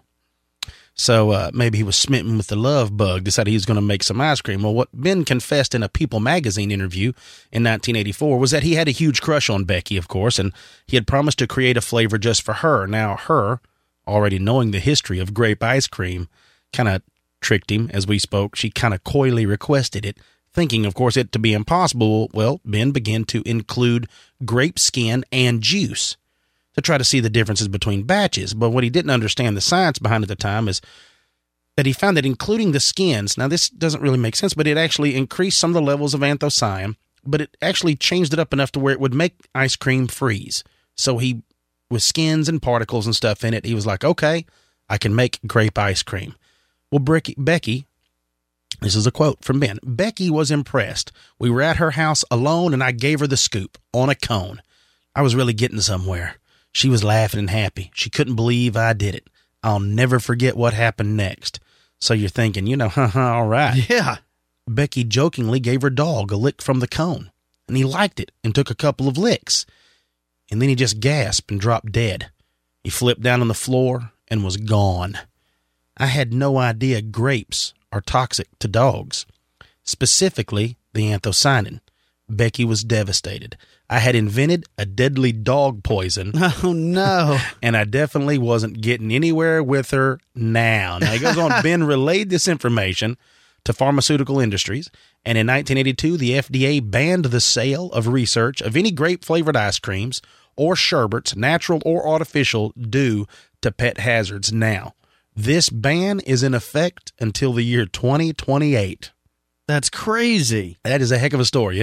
D: So uh, maybe he was smitten with the love bug, decided he was going to make some ice cream. Well, what Ben confessed in a People magazine interview in nineteen eighty-four was that he had a huge crush on Becky, of course, and he had promised to create a flavor just for her. Now, her, already knowing the history of grape ice cream, kind of tricked him as we spoke. She kind of coyly requested it, thinking, of course, it to be impossible. Well, Ben began to include grape skin and juice to try to see the differences between batches. But what he didn't understand the science behind at the time is that he found that including the skins, now this doesn't really make sense, but it actually increased some of the levels of anthocyanin, but it actually changed it up enough to where it would make ice cream freeze. So he, with skins and particles and stuff in it, he was like, okay, I can make grape ice cream. Well, Becky, Becky, this is a quote from Ben. Becky was impressed. We were at her house alone, and I gave her the scoop on a cone. I was really getting somewhere. She was laughing and happy. She couldn't believe I did it. I'll never forget what happened next. So you're thinking, you know, haha, all right.
C: Yeah.
D: Becky jokingly gave her dog a lick from the cone, and he liked it and took a couple of licks. And then he just gasped and dropped dead. He flipped down on the floor and was gone. I had no idea grapes are toxic to dogs, specifically the anthocyanin. Becky was devastated. I had invented a deadly dog poison.
C: Oh, no.
D: And I definitely wasn't getting anywhere with her now. Now, he goes on, Ben relayed this information to pharmaceutical industries, and in nineteen eighty-two, the F D A banned the sale of research of any grape-flavored ice creams or sherbets, natural or artificial, due to pet hazards. Now, this ban is in effect until the year twenty twenty-eight.
C: That's crazy.
D: That is a heck of a story, isn't it?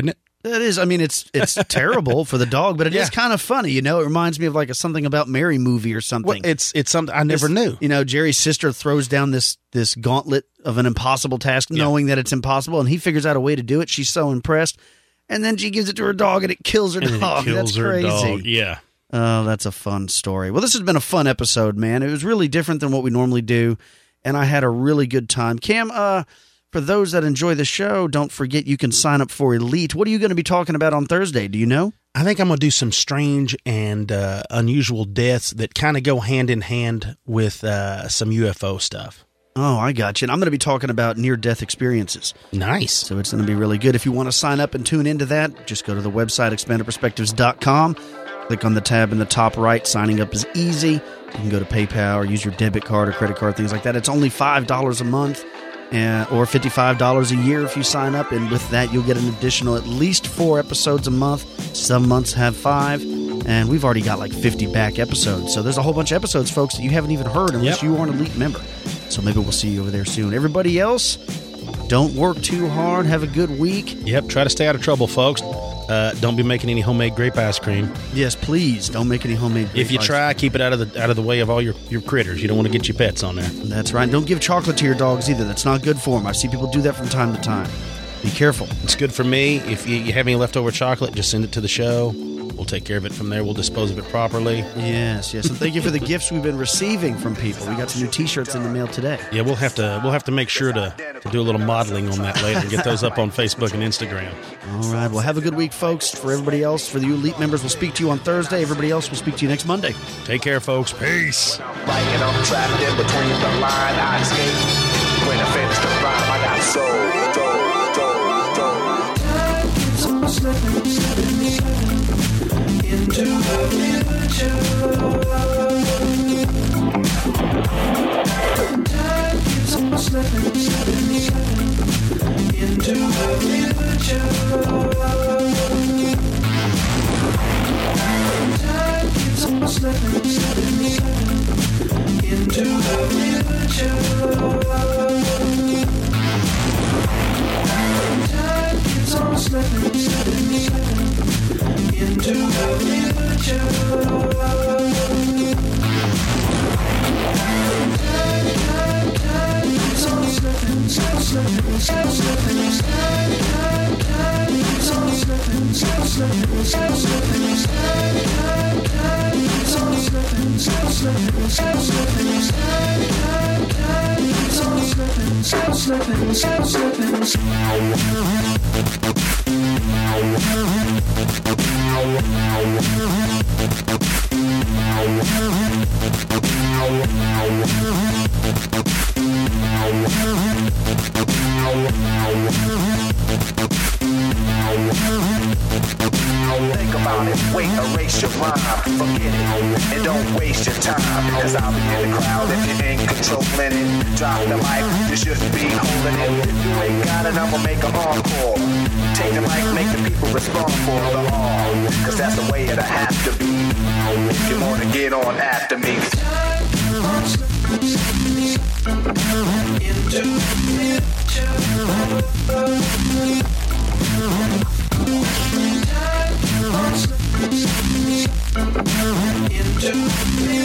C: It is. I mean, it's it's terrible for the dog, but it
D: Yeah.
C: is kind of funny. You know, it reminds me of like a something about Mary movie or something.
D: Well, it's it's something I never
C: This-
D: knew.
C: You know, Jerry's sister throws down this this gauntlet of an impossible task, knowing that it's impossible, and he figures out a way to do it. She's so impressed, and then she gives it to her dog, and it kills her
D: And then it
C: dog.
D: kills
C: That's
D: her
C: crazy.
D: dog. Yeah.
C: Oh, that's a fun story. Well, this has been a fun episode, man. It was really different than what we normally do, and I had a really good time. Cam, uh, for those that enjoy the show, don't forget you can sign up for Elite. What are you going to be talking about on Thursday? Do you know?
D: I think I'm going to do some strange and uh, unusual deaths that kind of go hand in hand with uh, some U F O stuff.
C: Oh, I got you. And I'm going to be talking about near-death experiences.
D: Nice.
C: So it's going to be really good. If you want to sign up and tune into that, just go to the website, expanded perspectives dot com. Click on the tab in the top right. Signing up is easy. You can go to PayPal or use your debit card or credit card, things like that. It's only five dollars a month uh, or fifty-five dollars a year if you sign up. And with that, you'll get an additional at least four episodes a month. Some months have five. And we've already got like fifty back episodes. So there's a whole bunch of episodes, folks, that you haven't even heard unless
D: Yep.
C: you are an Elite member. So maybe we'll see you over there soon. Everybody else, don't work too hard. Have a good week.
D: Yep. Try to stay out of trouble, folks. Uh, don't be making any homemade grape ice cream.
C: Yes, please don't make any homemade.
D: If you
C: grape ice.
D: try, keep it out of the out of the way of all your, your critters. You don't want to get your pets on there.
C: That's right. Don't give chocolate to your dogs either. That's not good for them. I see people do that from time to time. Be careful.
D: It's good for me. If you, you have any leftover chocolate, just send it to the show. We'll take care of it from there. We'll dispose of it properly.
C: Yes, yes. And thank you for the gifts we've been receiving from people. We got some new T-shirts in the mail today.
D: Yeah, we'll have to we'll have to make sure to, to do a little modeling on that later and get those up on Facebook and Instagram.
C: All right. Well, have a good week, folks. For everybody else, for the Elite members, we'll speak to you on Thursday. Everybody else, we'll speak to you next Monday.
D: Take care, folks. Peace.
E: Like I'm trapped in between the line I escape. When I finish the rhyme, I got soul, soul, soul, soul.
F: Time keeps on slipping, slipping, slipping into the future. Time keeps on slipping, slipping, slipping into the future. Time keeps on slipping, slipping, slipping into the future. Time keeps on slipping, slipping, slipping into the future. Time, time, time keeps on slipping, still slipping, still slipping. Time, time, time keeps on slipping, still slipping, still slipping. Time, time, time keeps on slipping, still slipping, still slipping. Time, time, time keeps on slipping, still slipping, still slipping.
E: Think about it, wait, erase your rhyme, forget it, and don't waste your time. Cause I'll be in the crowd if you ain't controlling it. Drop the mic, you shouldn't be holding it. If you ain't got it, I'ma make an encore. Take the mic, make the people respond for the all. Cause that's the way it'll have to be. If you wanna get on after me.
F: Into the future. Into the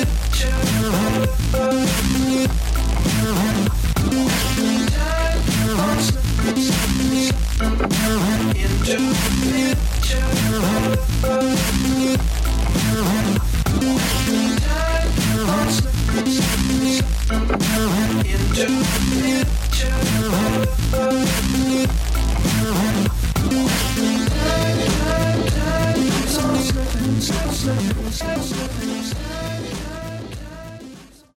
F: future.